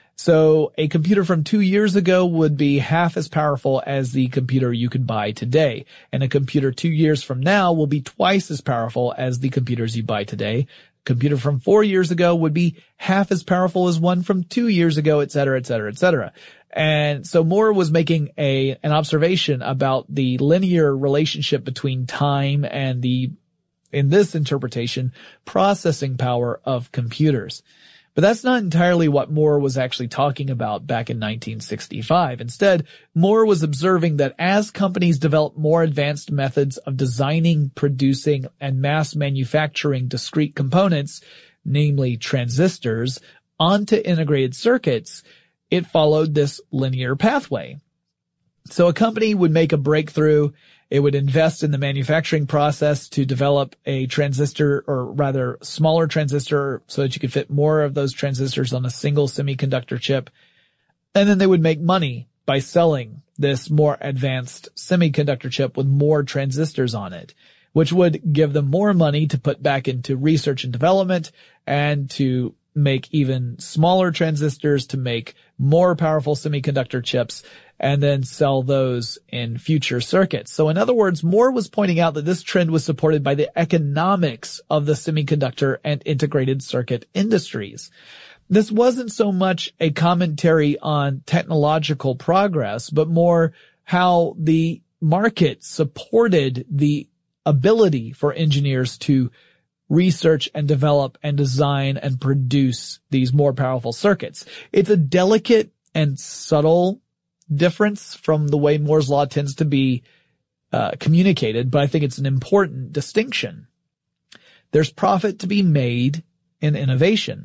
So a computer from two years ago would be half as powerful as the computer you could buy today. And a computer two years from now will be twice as powerful as the computers you buy today. A computer from four years ago would be half as powerful as one from two years ago, et cetera, et cetera, et cetera. And so Moore was making a, an observation about the linear relationship between time and the, in this interpretation, processing power of computers. But that's not entirely what Moore was actually talking about back in nineteen sixty-five. Instead, Moore was observing that as companies develop more advanced methods of designing, producing, and mass manufacturing discrete components, namely transistors, onto integrated circuits, it followed this linear pathway. So a company would make a breakthrough. It would invest in the manufacturing process to develop a transistor, or rather smaller transistor, so that you could fit more of those transistors on a single semiconductor chip. And then they would make money by selling this more advanced semiconductor chip with more transistors on it, which would give them more money to put back into research and development and to make even smaller transistors to make more powerful semiconductor chips, and then sell those in future circuits. So in other words, Moore was pointing out that this trend was supported by the economics of the semiconductor and integrated circuit industries. This wasn't so much a commentary on technological progress, but more how the market supported the ability for engineers to research and develop and design and produce these more powerful circuits. It's a delicate and subtle difference from the way Moore's Law tends to be uh, communicated, but I think it's an important distinction. There's profit to be made in innovation.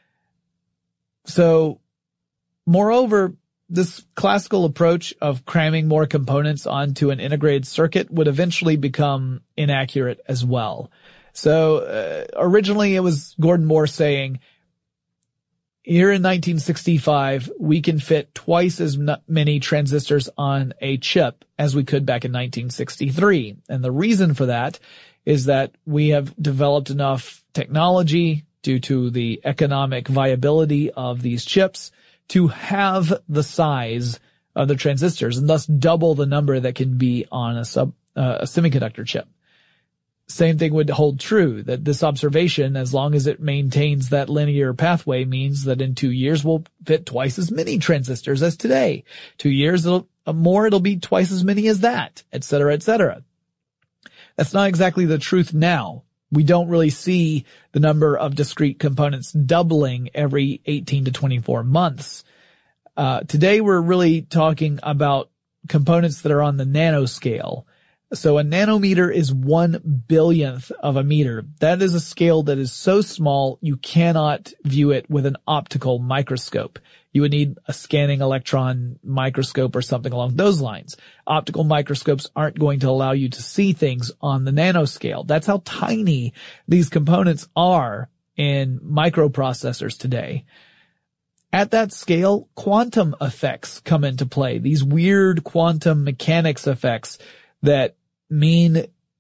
So, moreover, this classical approach of cramming more components onto an integrated circuit would eventually become inaccurate as well. So, uh, originally it was Gordon Moore saying, here in nineteen sixty-five, we can fit twice as many transistors on a chip as we could back in nineteen sixty-three. And the reason for that is that we have developed enough technology due to the economic viability of these chips to have the size of the transistors and thus double the number that can be on a sub, uh, a semiconductor chip. Same thing would hold true, that this observation, as long as it maintains that linear pathway, means that in two years we'll fit twice as many transistors as today. Two years it'll, more, it'll be twice as many as that, et cetera, et cetera. That's not exactly the truth now. We don't really see the number of discrete components doubling every eighteen to twenty-four months. Uh, today we're really talking about components that are on the nanoscale. So a nanometer is one billionth of a meter. That is a scale that is so small you cannot view it with an optical microscope. You would need a scanning electron microscope or something along those lines. Optical microscopes aren't going to allow you to see things on the nanoscale. That's how tiny these components are in microprocessors today. At that scale, quantum effects come into play. These weird quantum mechanics effects that mean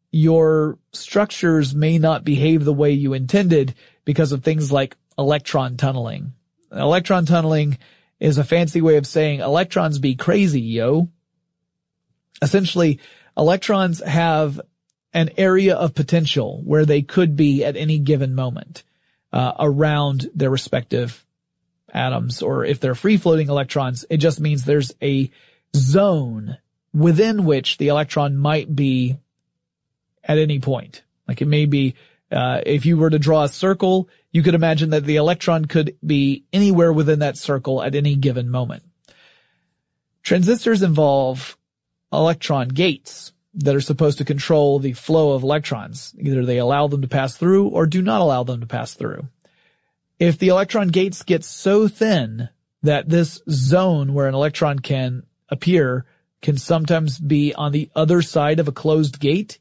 your structures may not behave the way you intended because of things like electron tunneling. Electron tunneling is a fancy way of saying electrons be crazy, yo. Essentially, electrons have an area of potential where they could be at any given moment uh, around their respective atoms, or if they're free-floating electrons, it just means there's a zone within which the electron might be at any point. Like it may be, uh, if you were to draw a circle, you could imagine that the electron could be anywhere within that circle at any given moment. Transistors involve electron gates that are supposed to control the flow of electrons. Either they allow them to pass through or do not allow them to pass through. If the electron gates get so thin that this zone where an electron can appear can sometimes be on the other side of a closed gate,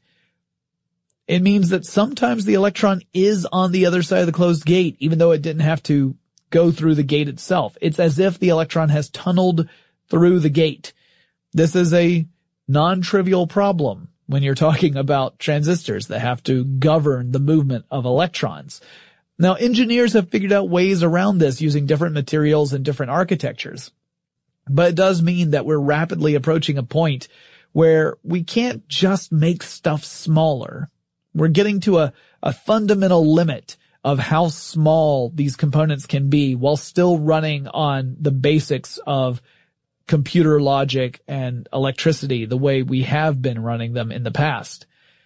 it means that sometimes the electron is on the other side of the closed gate, even though it didn't have to go through the gate itself. It's as if the electron has tunneled through the gate. This is a non-trivial problem when you're talking about transistors that have to govern the movement of electrons. Now, engineers have figured out ways around this using different materials and different architectures. But it does mean that we're rapidly approaching a point where we can't just make stuff smaller. We're getting to a, a fundamental limit of how small these components can be while still running on the basics of computer logic and electricity the way we have been running them in the past.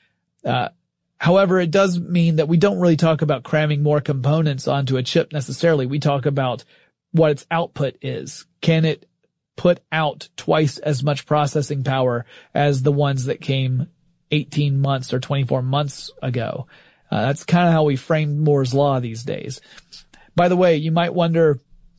Uh, however, it does mean that we don't really talk about cramming more components onto a chip necessarily. We talk about what its output is. Can it put out twice as much processing power as the ones that came eighteen months or twenty-four months ago? Uh, that's kind of how we frame Moore's Law these days. By the way, you might wonder,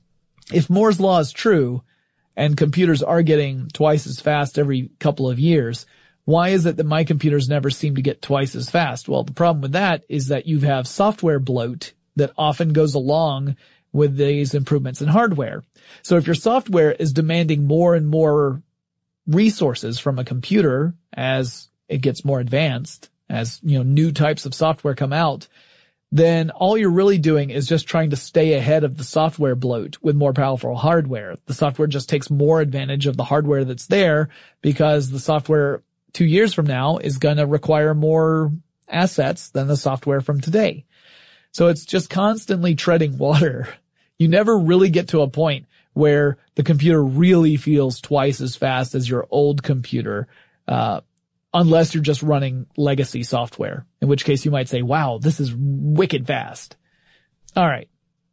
if Moore's Law is true and computers are getting twice as fast every couple of years, why is it that my computers never seem to get twice as fast? Well, the problem with that is that you have software bloat that often goes along with these improvements in hardware. So if your software is demanding more and more resources from a computer as it gets more advanced, as, you know, new types of software come out, then all you're really doing is just trying to stay ahead of the software bloat with more powerful hardware. The software just takes more advantage of the hardware that's there because the software two years from now is going to require more assets than the software from today. So it's just constantly treading water. You never really get to a point where the computer really feels twice as fast as your old computer, uh, unless you're just running legacy software, in which case you might say, wow, this is wicked fast. All right.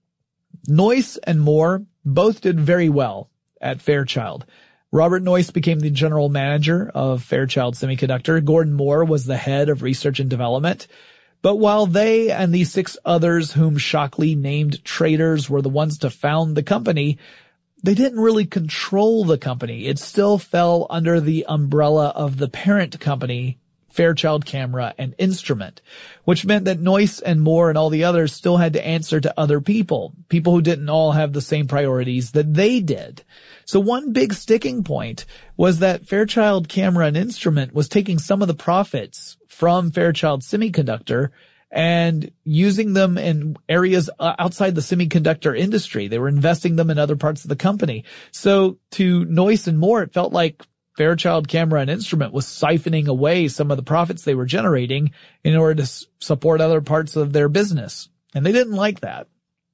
Noyce and Moore both did very well at Fairchild. Robert Noyce became the general manager of Fairchild Semiconductor. Gordon Moore was the head of research and development. But while they and the six others whom Shockley named traitors were the ones to found the company, they didn't really control the company. It still fell under the umbrella of the parent company, Fairchild Camera and Instrument, which meant that Noyce and Moore and all the others still had to answer to other people, people who didn't all have the same priorities that they did. So one big sticking point was that Fairchild Camera and Instrument was taking some of the profits from Fairchild Semiconductor and using them in areas outside the semiconductor industry. They were investing them in other parts of the company. So to Noyce and Moore, it felt like Fairchild Camera and Instrument was siphoning away some of the profits they were generating in order to s- support other parts of their business. And they didn't like that.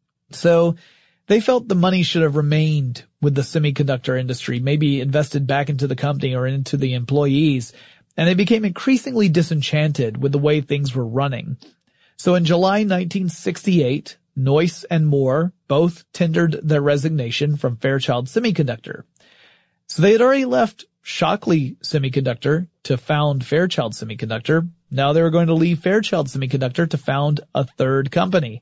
So they felt the money should have remained with the semiconductor industry, maybe invested back into the company or into the employees. And they became increasingly disenchanted with the way things were running. So in July nineteen sixty-eight, Noyce and Moore both tendered their resignation from Fairchild Semiconductor. So they had already left Shockley Semiconductor to found Fairchild Semiconductor. Now they were going to leave Fairchild Semiconductor to found a third company.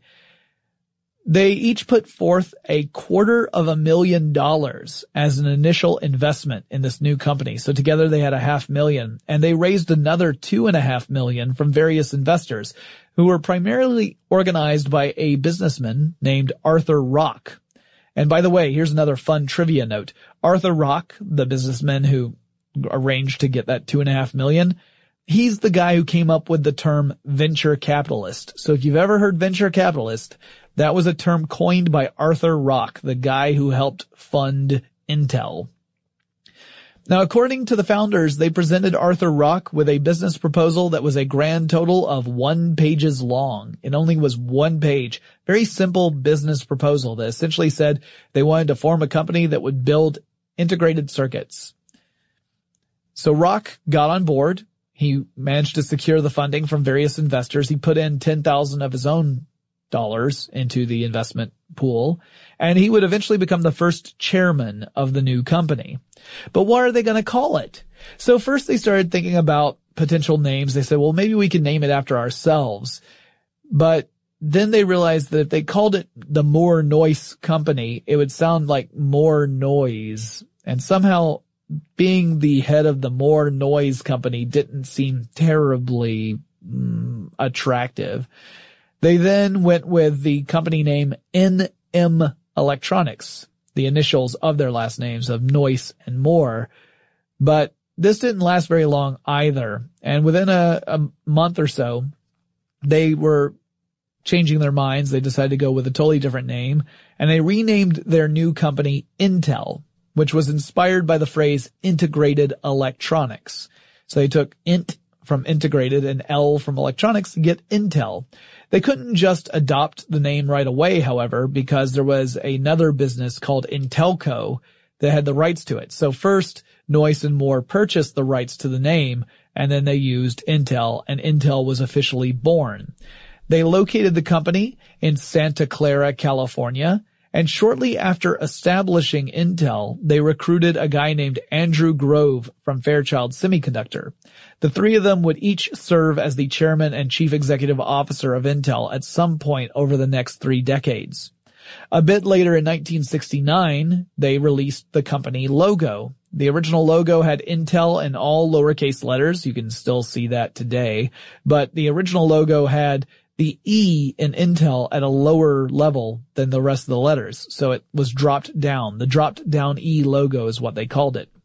They each put forth a quarter of a million dollars as an initial investment in this new company. So together they had a half million, and they raised another two and a half million from various investors who were primarily organized by a businessman named Arthur Rock. And by the way, here's another fun trivia note. Arthur Rock, the businessman who arranged to get that two and a half million, he's the guy who came up with the term venture capitalist. So if you've ever heard venture capitalist, that was a term coined by Arthur Rock, the guy who helped fund Intel. Now, according to the founders, they presented Arthur Rock with a business proposal that was a grand total of one pages long. It only was one page. Very simple business proposal that essentially said they wanted to form a company that would build integrated circuits. So Rock got on board. He managed to secure the funding from various investors. He put in ten thousand of his own dollars into the investment pool, and he would eventually become the first chairman of the new company. But what are they going to call it? So first they started thinking about potential names. They said, well, maybe we can name it after ourselves. But then they realized that if they called it the Moore Noise Company, it would sound like more noise. And somehow being the head of the Moore Noise Company didn't seem terribly mm, attractive. They then went with the company name N M Electronics, the initials of their last names of Noyce and Moore. But this didn't last very long either. And within a, a month or so, they were changing their minds. They decided to go with a totally different name, and they renamed their new company Intel, which was inspired by the phrase integrated electronics. So they took int from integrated and L from electronics to get Intel. They couldn't just adopt the name right away, however, because there was another business called Intelco that had the rights to it. So first, Noyce and Moore purchased the rights to the name, and then they used Intel, and Intel was officially born. They located the company in Santa Clara, California, and shortly after establishing Intel, they recruited a guy named Andrew Grove from Fairchild Semiconductor. The three of them would each serve as the chairman and chief executive officer of Intel at some point over the next three decades. A bit later in nineteen sixty-nine, they released the company logo. The original logo had Intel in all lowercase letters. You can still see that today. But the original logo had the E in Intel at a lower level than the rest of the letters. So it was dropped down. The dropped down E logo is what they called it.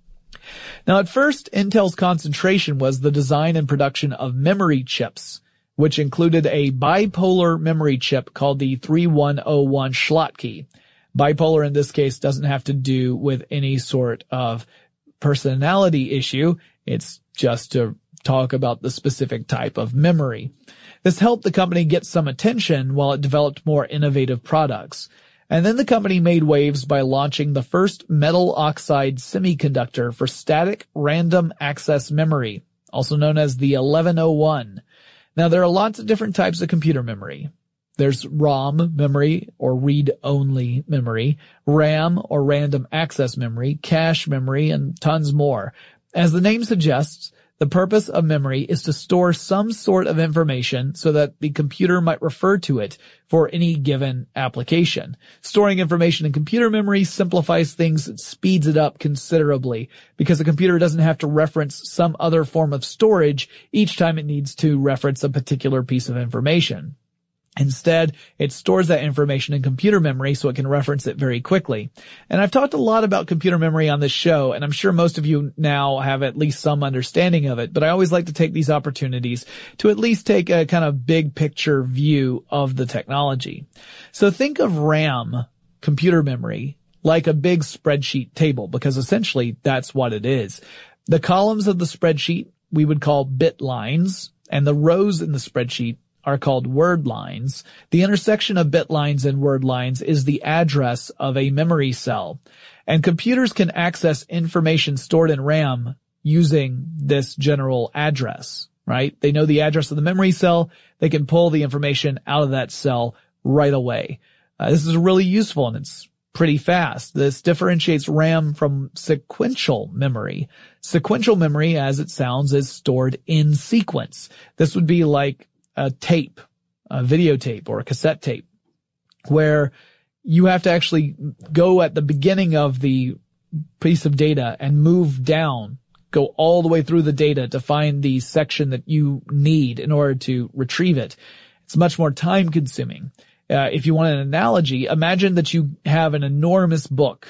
Now at first, Intel's concentration was the design and production of memory chips, which included a bipolar memory chip called the thirty-one oh one Schlotke. Bipolar in this case doesn't have to do with any sort of personality issue. It's just to talk about the specific type of memory. This helped the company get some attention while it developed more innovative products. And then the company made waves by launching the first metal oxide semiconductor for static random access memory, also known as the eleven oh one. Now there are lots of different types of computer memory. There's ROM memory or read-only memory, RAM or random access memory, cache memory, and tons more. As the name suggests, the purpose of memory is to store some sort of information so that the computer might refer to it for any given application. Storing information in computer memory simplifies things, it speeds it up considerably because a computer doesn't have to reference some other form of storage each time it needs to reference a particular piece of information. Instead, it stores that information in computer memory so it can reference it very quickly. And I've talked a lot about computer memory on this show, and I'm sure most of you now have at least some understanding of it, but I always like to take these opportunities to at least take a kind of big picture view of the technology. So think of RAM, computer memory, like a big spreadsheet table, because essentially that's what it is. The columns of the spreadsheet we would call bit lines, and the rows in the spreadsheet are called word lines. The intersection of bit lines and word lines is the address of a memory cell. And computers can access information stored in RAM using this general address, right? They know the address of the memory cell. They can pull the information out of that cell right away. Uh, this is really useful and it's pretty fast. This differentiates RAM from sequential memory. Sequential memory, as it sounds, is stored in sequence. This would be like a tape, a videotape or a cassette tape, where you have to actually go at the beginning of the piece of data and move down, go all the way through the data to find the section that you need in order to retrieve it. It's much more time consuming. Uh, if you want an analogy, imagine that you have an enormous book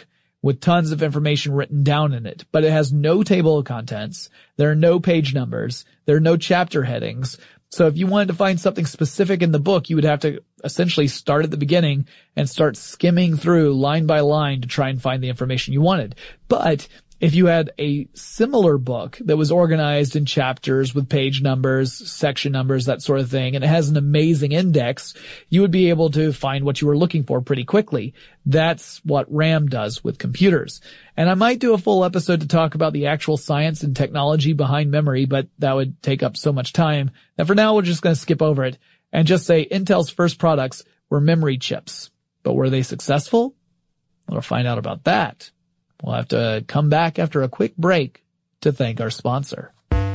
with tons of information written down in it, but it has no table of contents. There are no page numbers. There are no chapter headings. So if you wanted to find something specific in the book, you would have to essentially start at the beginning and start skimming through line by line to try and find the information you wanted. But if you had a similar book that was organized in chapters with page numbers, section numbers, that sort of thing, and it has an amazing index, you would be able to find what you were looking for pretty quickly. That's what RAM does with computers. And I might do a full episode to talk about the actual science and technology behind memory, but that would take up so much time that for now we're just going to skip over it and just say Intel's first products were memory chips. But were they successful? We'll find out about that. We'll have to come back after a quick break to thank our sponsor.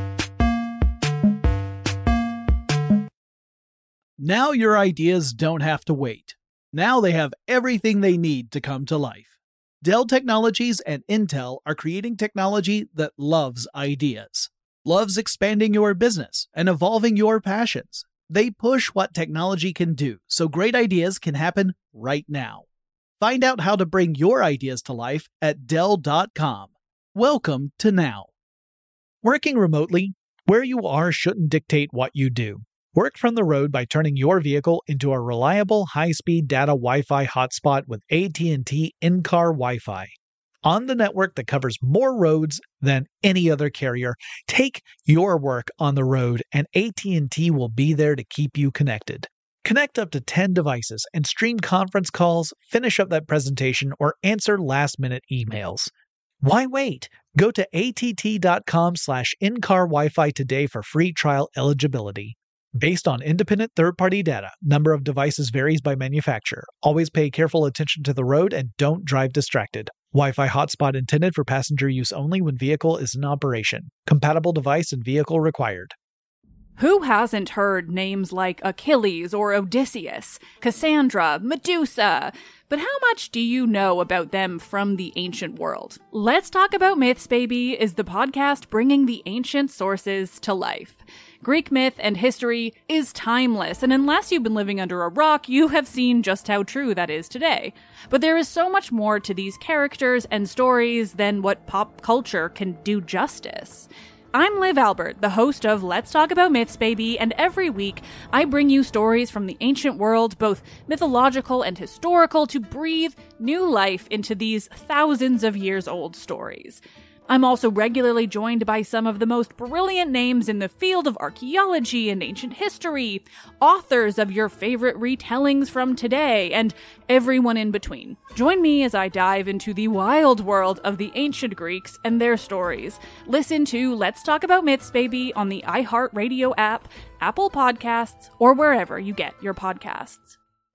Now your ideas don't have to wait. Now they have everything they need to come to life. Dell Technologies and Intel are creating technology that loves ideas, loves expanding your business and evolving your passions. They push what technology can do so great ideas can happen right now. Find out how to bring your ideas to life at Dell dot com. Welcome to Now. Working remotely, where you are shouldn't dictate what you do. Work from the road by turning your vehicle into a reliable high-speed data Wi-Fi hotspot with A T and T in-car Wi-Fi. On the network that covers more roads than any other carrier, take your work on the road and A T and T will be there to keep you connected. Connect up to ten devices and stream conference calls, finish up that presentation, or answer last-minute emails. Why wait? Go to A T T dot com slash in-car Wi-Fi today for free trial eligibility. Based on independent third-party data, number of devices varies by manufacturer. Always pay careful attention to the road and don't drive distracted. Wi-Fi hotspot intended for passenger use only when vehicle is in operation. Compatible device and vehicle required. Who hasn't heard names like Achilles or Odysseus, Cassandra, Medusa? But how much do you know about them from the ancient world? Let's Talk About Myths, Baby is the podcast bringing the ancient sources to life. Greek myth and history is timeless, and unless you've been living under a rock, you have seen just how true that is today. But there is so much more to these characters and stories than what pop culture can do justice. I'm Liv Albert, the host of Let's Talk About Myths, Baby, and every week I bring you stories from the ancient world, both mythological and historical, to breathe new life into these thousands of years old stories. I'm also regularly joined by some of the most brilliant names in the field of archaeology and ancient history, authors of your favorite retellings from today, and everyone in between. Join me as I dive into the wild world of the ancient Greeks and their stories. Listen to Let's Talk About Myths, Baby on the iHeartRadio app, Apple Podcasts, or wherever you get your podcasts.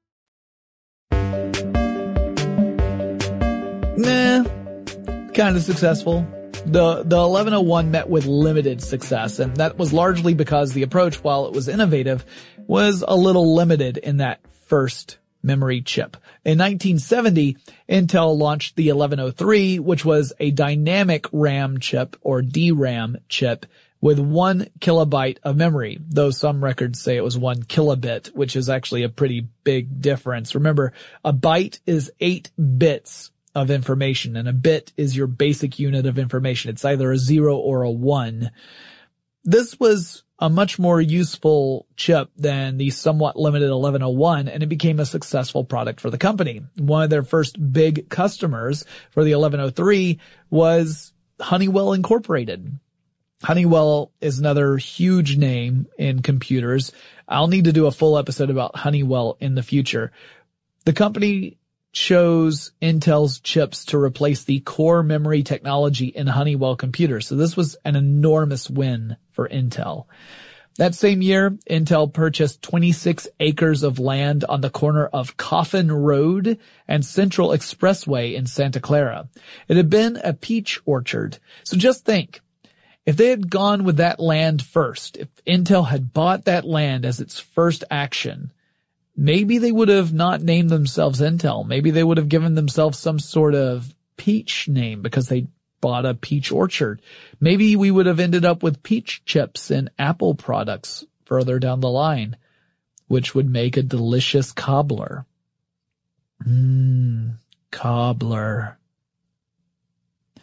Nah, kind of successful. The the eleven oh one met with limited success, and that was largely because the approach, while it was innovative, was a little limited in that first memory chip. In nineteen seventy, Intel launched the eleven oh three, which was a dynamic RAM chip, or D RAM chip, with one kilobyte of memory, though some records say it was one kilobit, which is actually a pretty big difference. Remember, a byte is eight bits of information, and a bit is your basic unit of information. It's either a zero or a one. This was a much more useful chip than the somewhat limited eleven oh one, and it became a successful product for the company. One of their first big customers for the eleven oh three was Honeywell Incorporated. Honeywell is another huge name in computers. I'll need to do a full episode about Honeywell in the future. The company chose Intel's chips to replace the core memory technology in Honeywell computers. So this was an enormous win for Intel. That same year, Intel purchased twenty-six acres of land on the corner of Coffin Road and Central Expressway in Santa Clara. It had been a peach orchard. So just think, if they had gone with that land first, if Intel had bought that land as its first action, maybe they would have not named themselves Intel. Maybe they would have given themselves some sort of peach name because they bought a peach orchard. Maybe we would have ended up with peach chips in Apple products further down the line, which would make a delicious cobbler. Mmm, cobbler.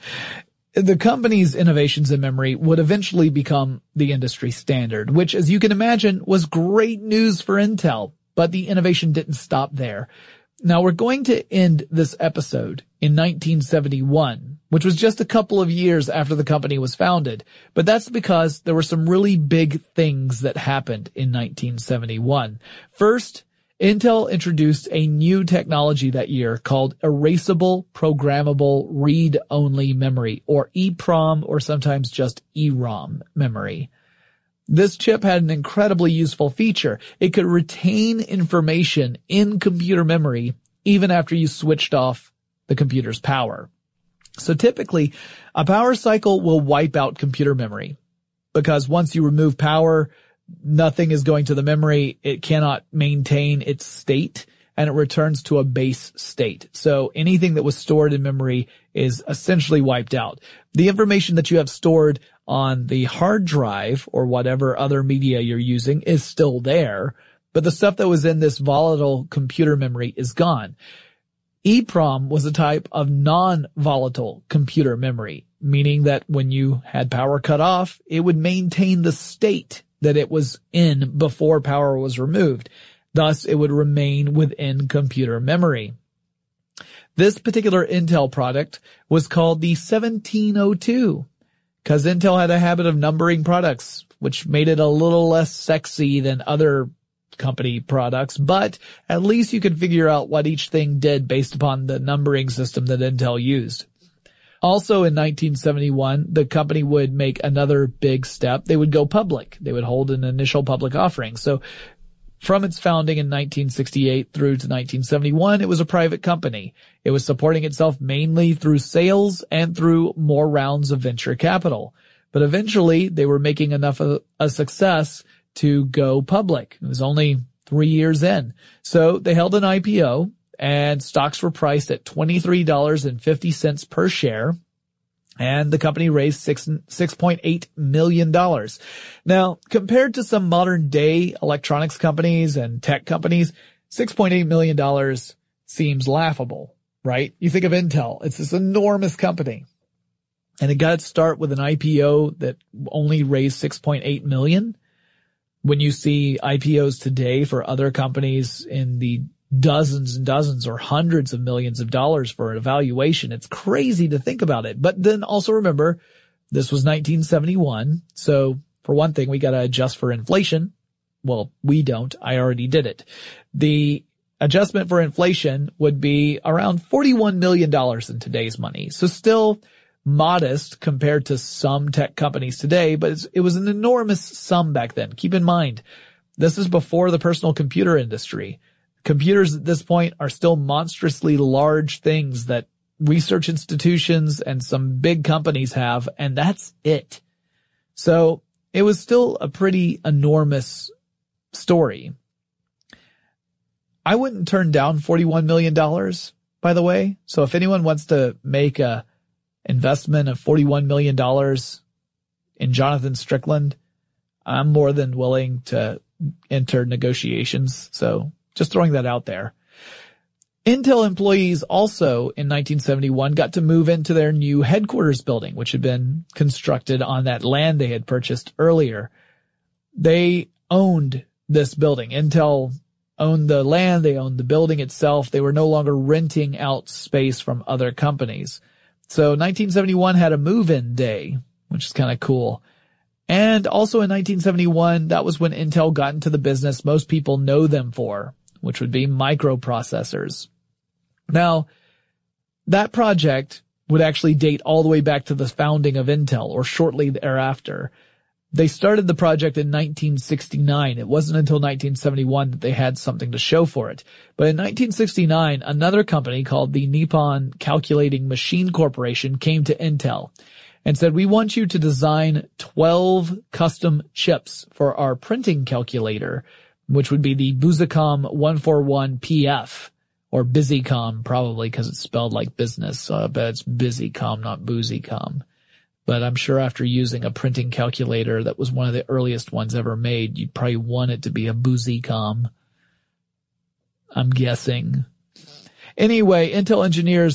The company's innovations in memory would eventually become the industry standard, which, as you can imagine, was great news for Intel, but the innovation didn't stop there. Now, we're going to end this episode in nineteen seventy-one, which was just a couple of years after the company was founded, but that's because there were some really big things that happened in nineteen seventy-one. First, Intel introduced a new technology that year called Erasable Programmable Read-Only Memory, or EEPROM, or sometimes just E ROM memory. This chip had an incredibly useful feature. It could retain information in computer memory even after you switched off the computer's power. So typically, a power cycle will wipe out computer memory because once you remove power, nothing is going to the memory. It cannot maintain its state and it returns to a base state. So anything that was stored in memory is essentially wiped out. The information that you have stored on the hard drive or whatever other media you're using is still there, but the stuff that was in this volatile computer memory is gone. EEPROM was a type of non-volatile computer memory, meaning that when you had power cut off, it would maintain the state that it was in before power was removed. Thus, it would remain within computer memory. This particular Intel product was called the seventeen oh two because Intel had a habit of numbering products, which made it a little less sexy than other company products, but at least you could figure out what each thing did based upon the numbering system that Intel used. Also in nineteen seventy-one, the company would make another big step. They would go public. They would hold an initial public offering. So from its founding in nineteen sixty-eight through to nineteen seventy-one, it was a private company. It was supporting itself mainly through sales and through more rounds of venture capital. But eventually, they were making enough of a success to go public. It was only three years in. So they held an I P O and stocks were priced at twenty-three dollars and fifty cents per share. And the company raised six, six point eight million dollars. Now, compared to some modern day electronics companies and tech companies, six point eight million dollars seems laughable, right? You think of Intel. It's this enormous company. And it got its start with an I P O that only raised six point eight million dollars. When you see I P Os today for other companies in the dozens and dozens or hundreds of millions of dollars for an evaluation, it's crazy to think about it. But then also remember, this was nineteen seventy-one. So for one thing, we got to adjust for inflation. Well, we don't. I already did it. The adjustment for inflation would be around forty-one million dollars in today's money. So still modest compared to some tech companies today, but it's, it was an enormous sum back then. Keep in mind, this is before the personal computer industry. Computers at this point are still monstrously large things that research institutions and some big companies have, and that's it. So it was still a pretty enormous story. I wouldn't turn down forty-one million dollars, by the way. So if anyone wants to make a investment of forty-one million dollars in Jonathan Strickland, I'm more than willing to enter negotiations. So just throwing that out there. Intel employees also in nineteen seventy-one got to move into their new headquarters building, which had been constructed on that land they had purchased earlier. They owned this building. Intel owned the land. They owned the building itself. They were no longer renting out space from other companies. So nineteen seventy-one had a move-in day, which is kind of cool. And also in nineteen seventy-one, that was when Intel got into the business most people know them for, which would be microprocessors. Now, that project would actually date all the way back to the founding of Intel, or shortly thereafter. They started the project in nineteen sixty-nine. It wasn't until nineteen seventy-one that they had something to show for it. But in nineteen sixty-nine, another company called the Nippon Calculating Machine Corporation came to Intel and said, we want you to design twelve custom chips for our printing calculator, which would be the Busicom one forty-one P F, or Busicom probably because it's spelled like business. So I bet it's Busicom, not Busicom. But I'm sure after using a printing calculator that was one of the earliest ones ever made, you'd probably want it to be a Busicom. I'm guessing. Anyway, Intel engineers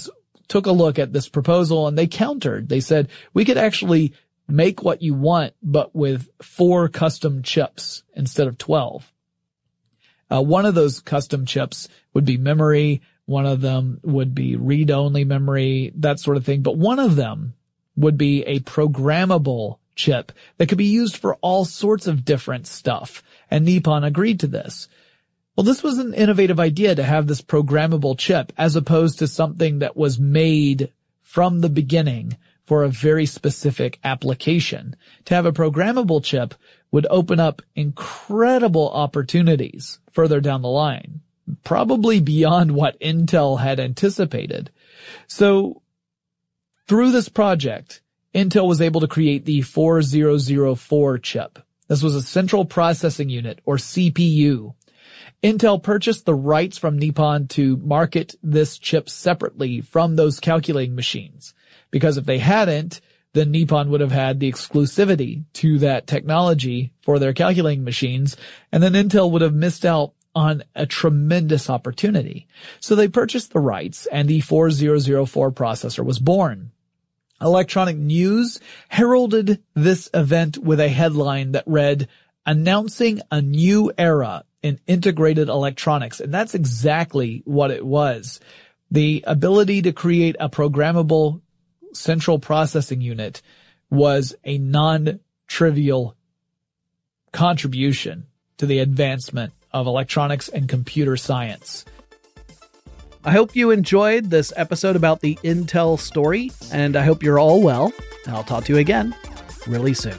took a look at this proposal and they countered. They said, we could actually make what you want, but with four custom chips instead of twelve. Uh, one of those custom chips would be memory. One of them would be read-only memory, that sort of thing. But one of them would be a programmable chip that could be used for all sorts of different stuff. And Nippon agreed to this. Well, this was an innovative idea to have this programmable chip as opposed to something that was made from the beginning for a very specific application. To have a programmable chip would open up incredible opportunities further down the line, probably beyond what Intel had anticipated. So through this project, Intel was able to create the four thousand four chip. This was a central processing unit, or C P U. Intel purchased the rights from Nippon to market this chip separately from those calculating machines, because if they hadn't, then Nippon would have had the exclusivity to that technology for their calculating machines, and then Intel would have missed out on a tremendous opportunity. So they purchased the rights, and the four thousand four processor was born. Electronic News heralded this event with a headline that read, "Announcing a new era in integrated electronics." And that's exactly what it was. The ability to create a programmable central processing unit was a non-trivial contribution to the advancement of electronics and computer science. I hope you enjoyed this episode about the Intel story, and I hope you're all well. And I'll talk to you again really soon.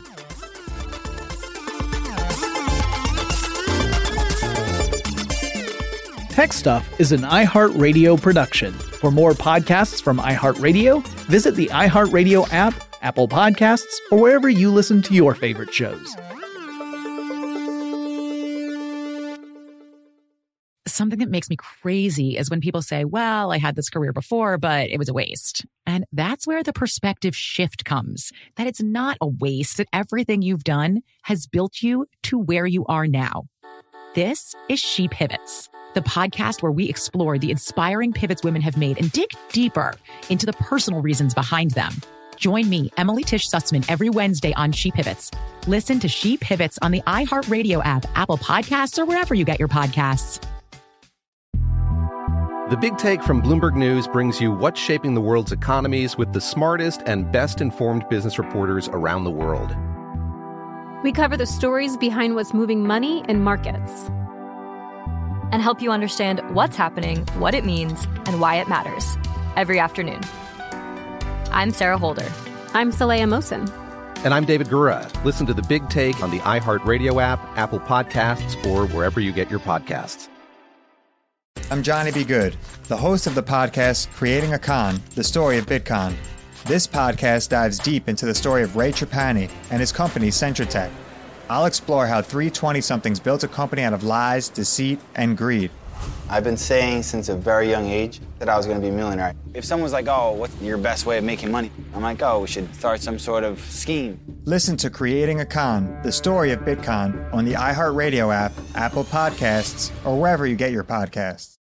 Tech Stuff is an iHeartRadio production. For more podcasts from iHeartRadio, visit the iHeartRadio app, Apple Podcasts, or wherever you listen to your favorite shows. Something that makes me crazy is when people say, well, I had this career before, but it was a waste. And that's where the perspective shift comes, that it's not a waste, that everything you've done has built you to where you are now. This is She Pivots, the podcast where we explore the inspiring pivots women have made and dig deeper into the personal reasons behind them. Join me, Emily Tish Sussman, every Wednesday on She Pivots. Listen to She Pivots on the iHeartRadio app, Apple Podcasts, or wherever you get your podcasts. The Big Take from Bloomberg News brings you what's shaping the world's economies with the smartest and best-informed business reporters around the world. We cover the stories behind what's moving money and markets, and help you understand what's happening, what it means, and why it matters every afternoon. I'm Sarah Holder. I'm Saleha Mohsin. And I'm David Gura. Listen to The Big Take on the iHeartRadio app, Apple Podcasts, or wherever you get your podcasts. I'm Johnny B. Good, the host of the podcast Creating a Con, the story of Bitcoin. This podcast dives deep into the story of Ray Trapani and his company, Centratech. I'll explore how three twenty-somethings built a company out of lies, deceit, and greed. I've been saying since a very young age that I was going to be a millionaire. If someone's like, oh, what's your best way of making money? I'm like, oh, we should start some sort of scheme. Listen to Creating a Con, the story of Bitcoin, on the iHeartRadio app, Apple Podcasts, or wherever you get your podcasts.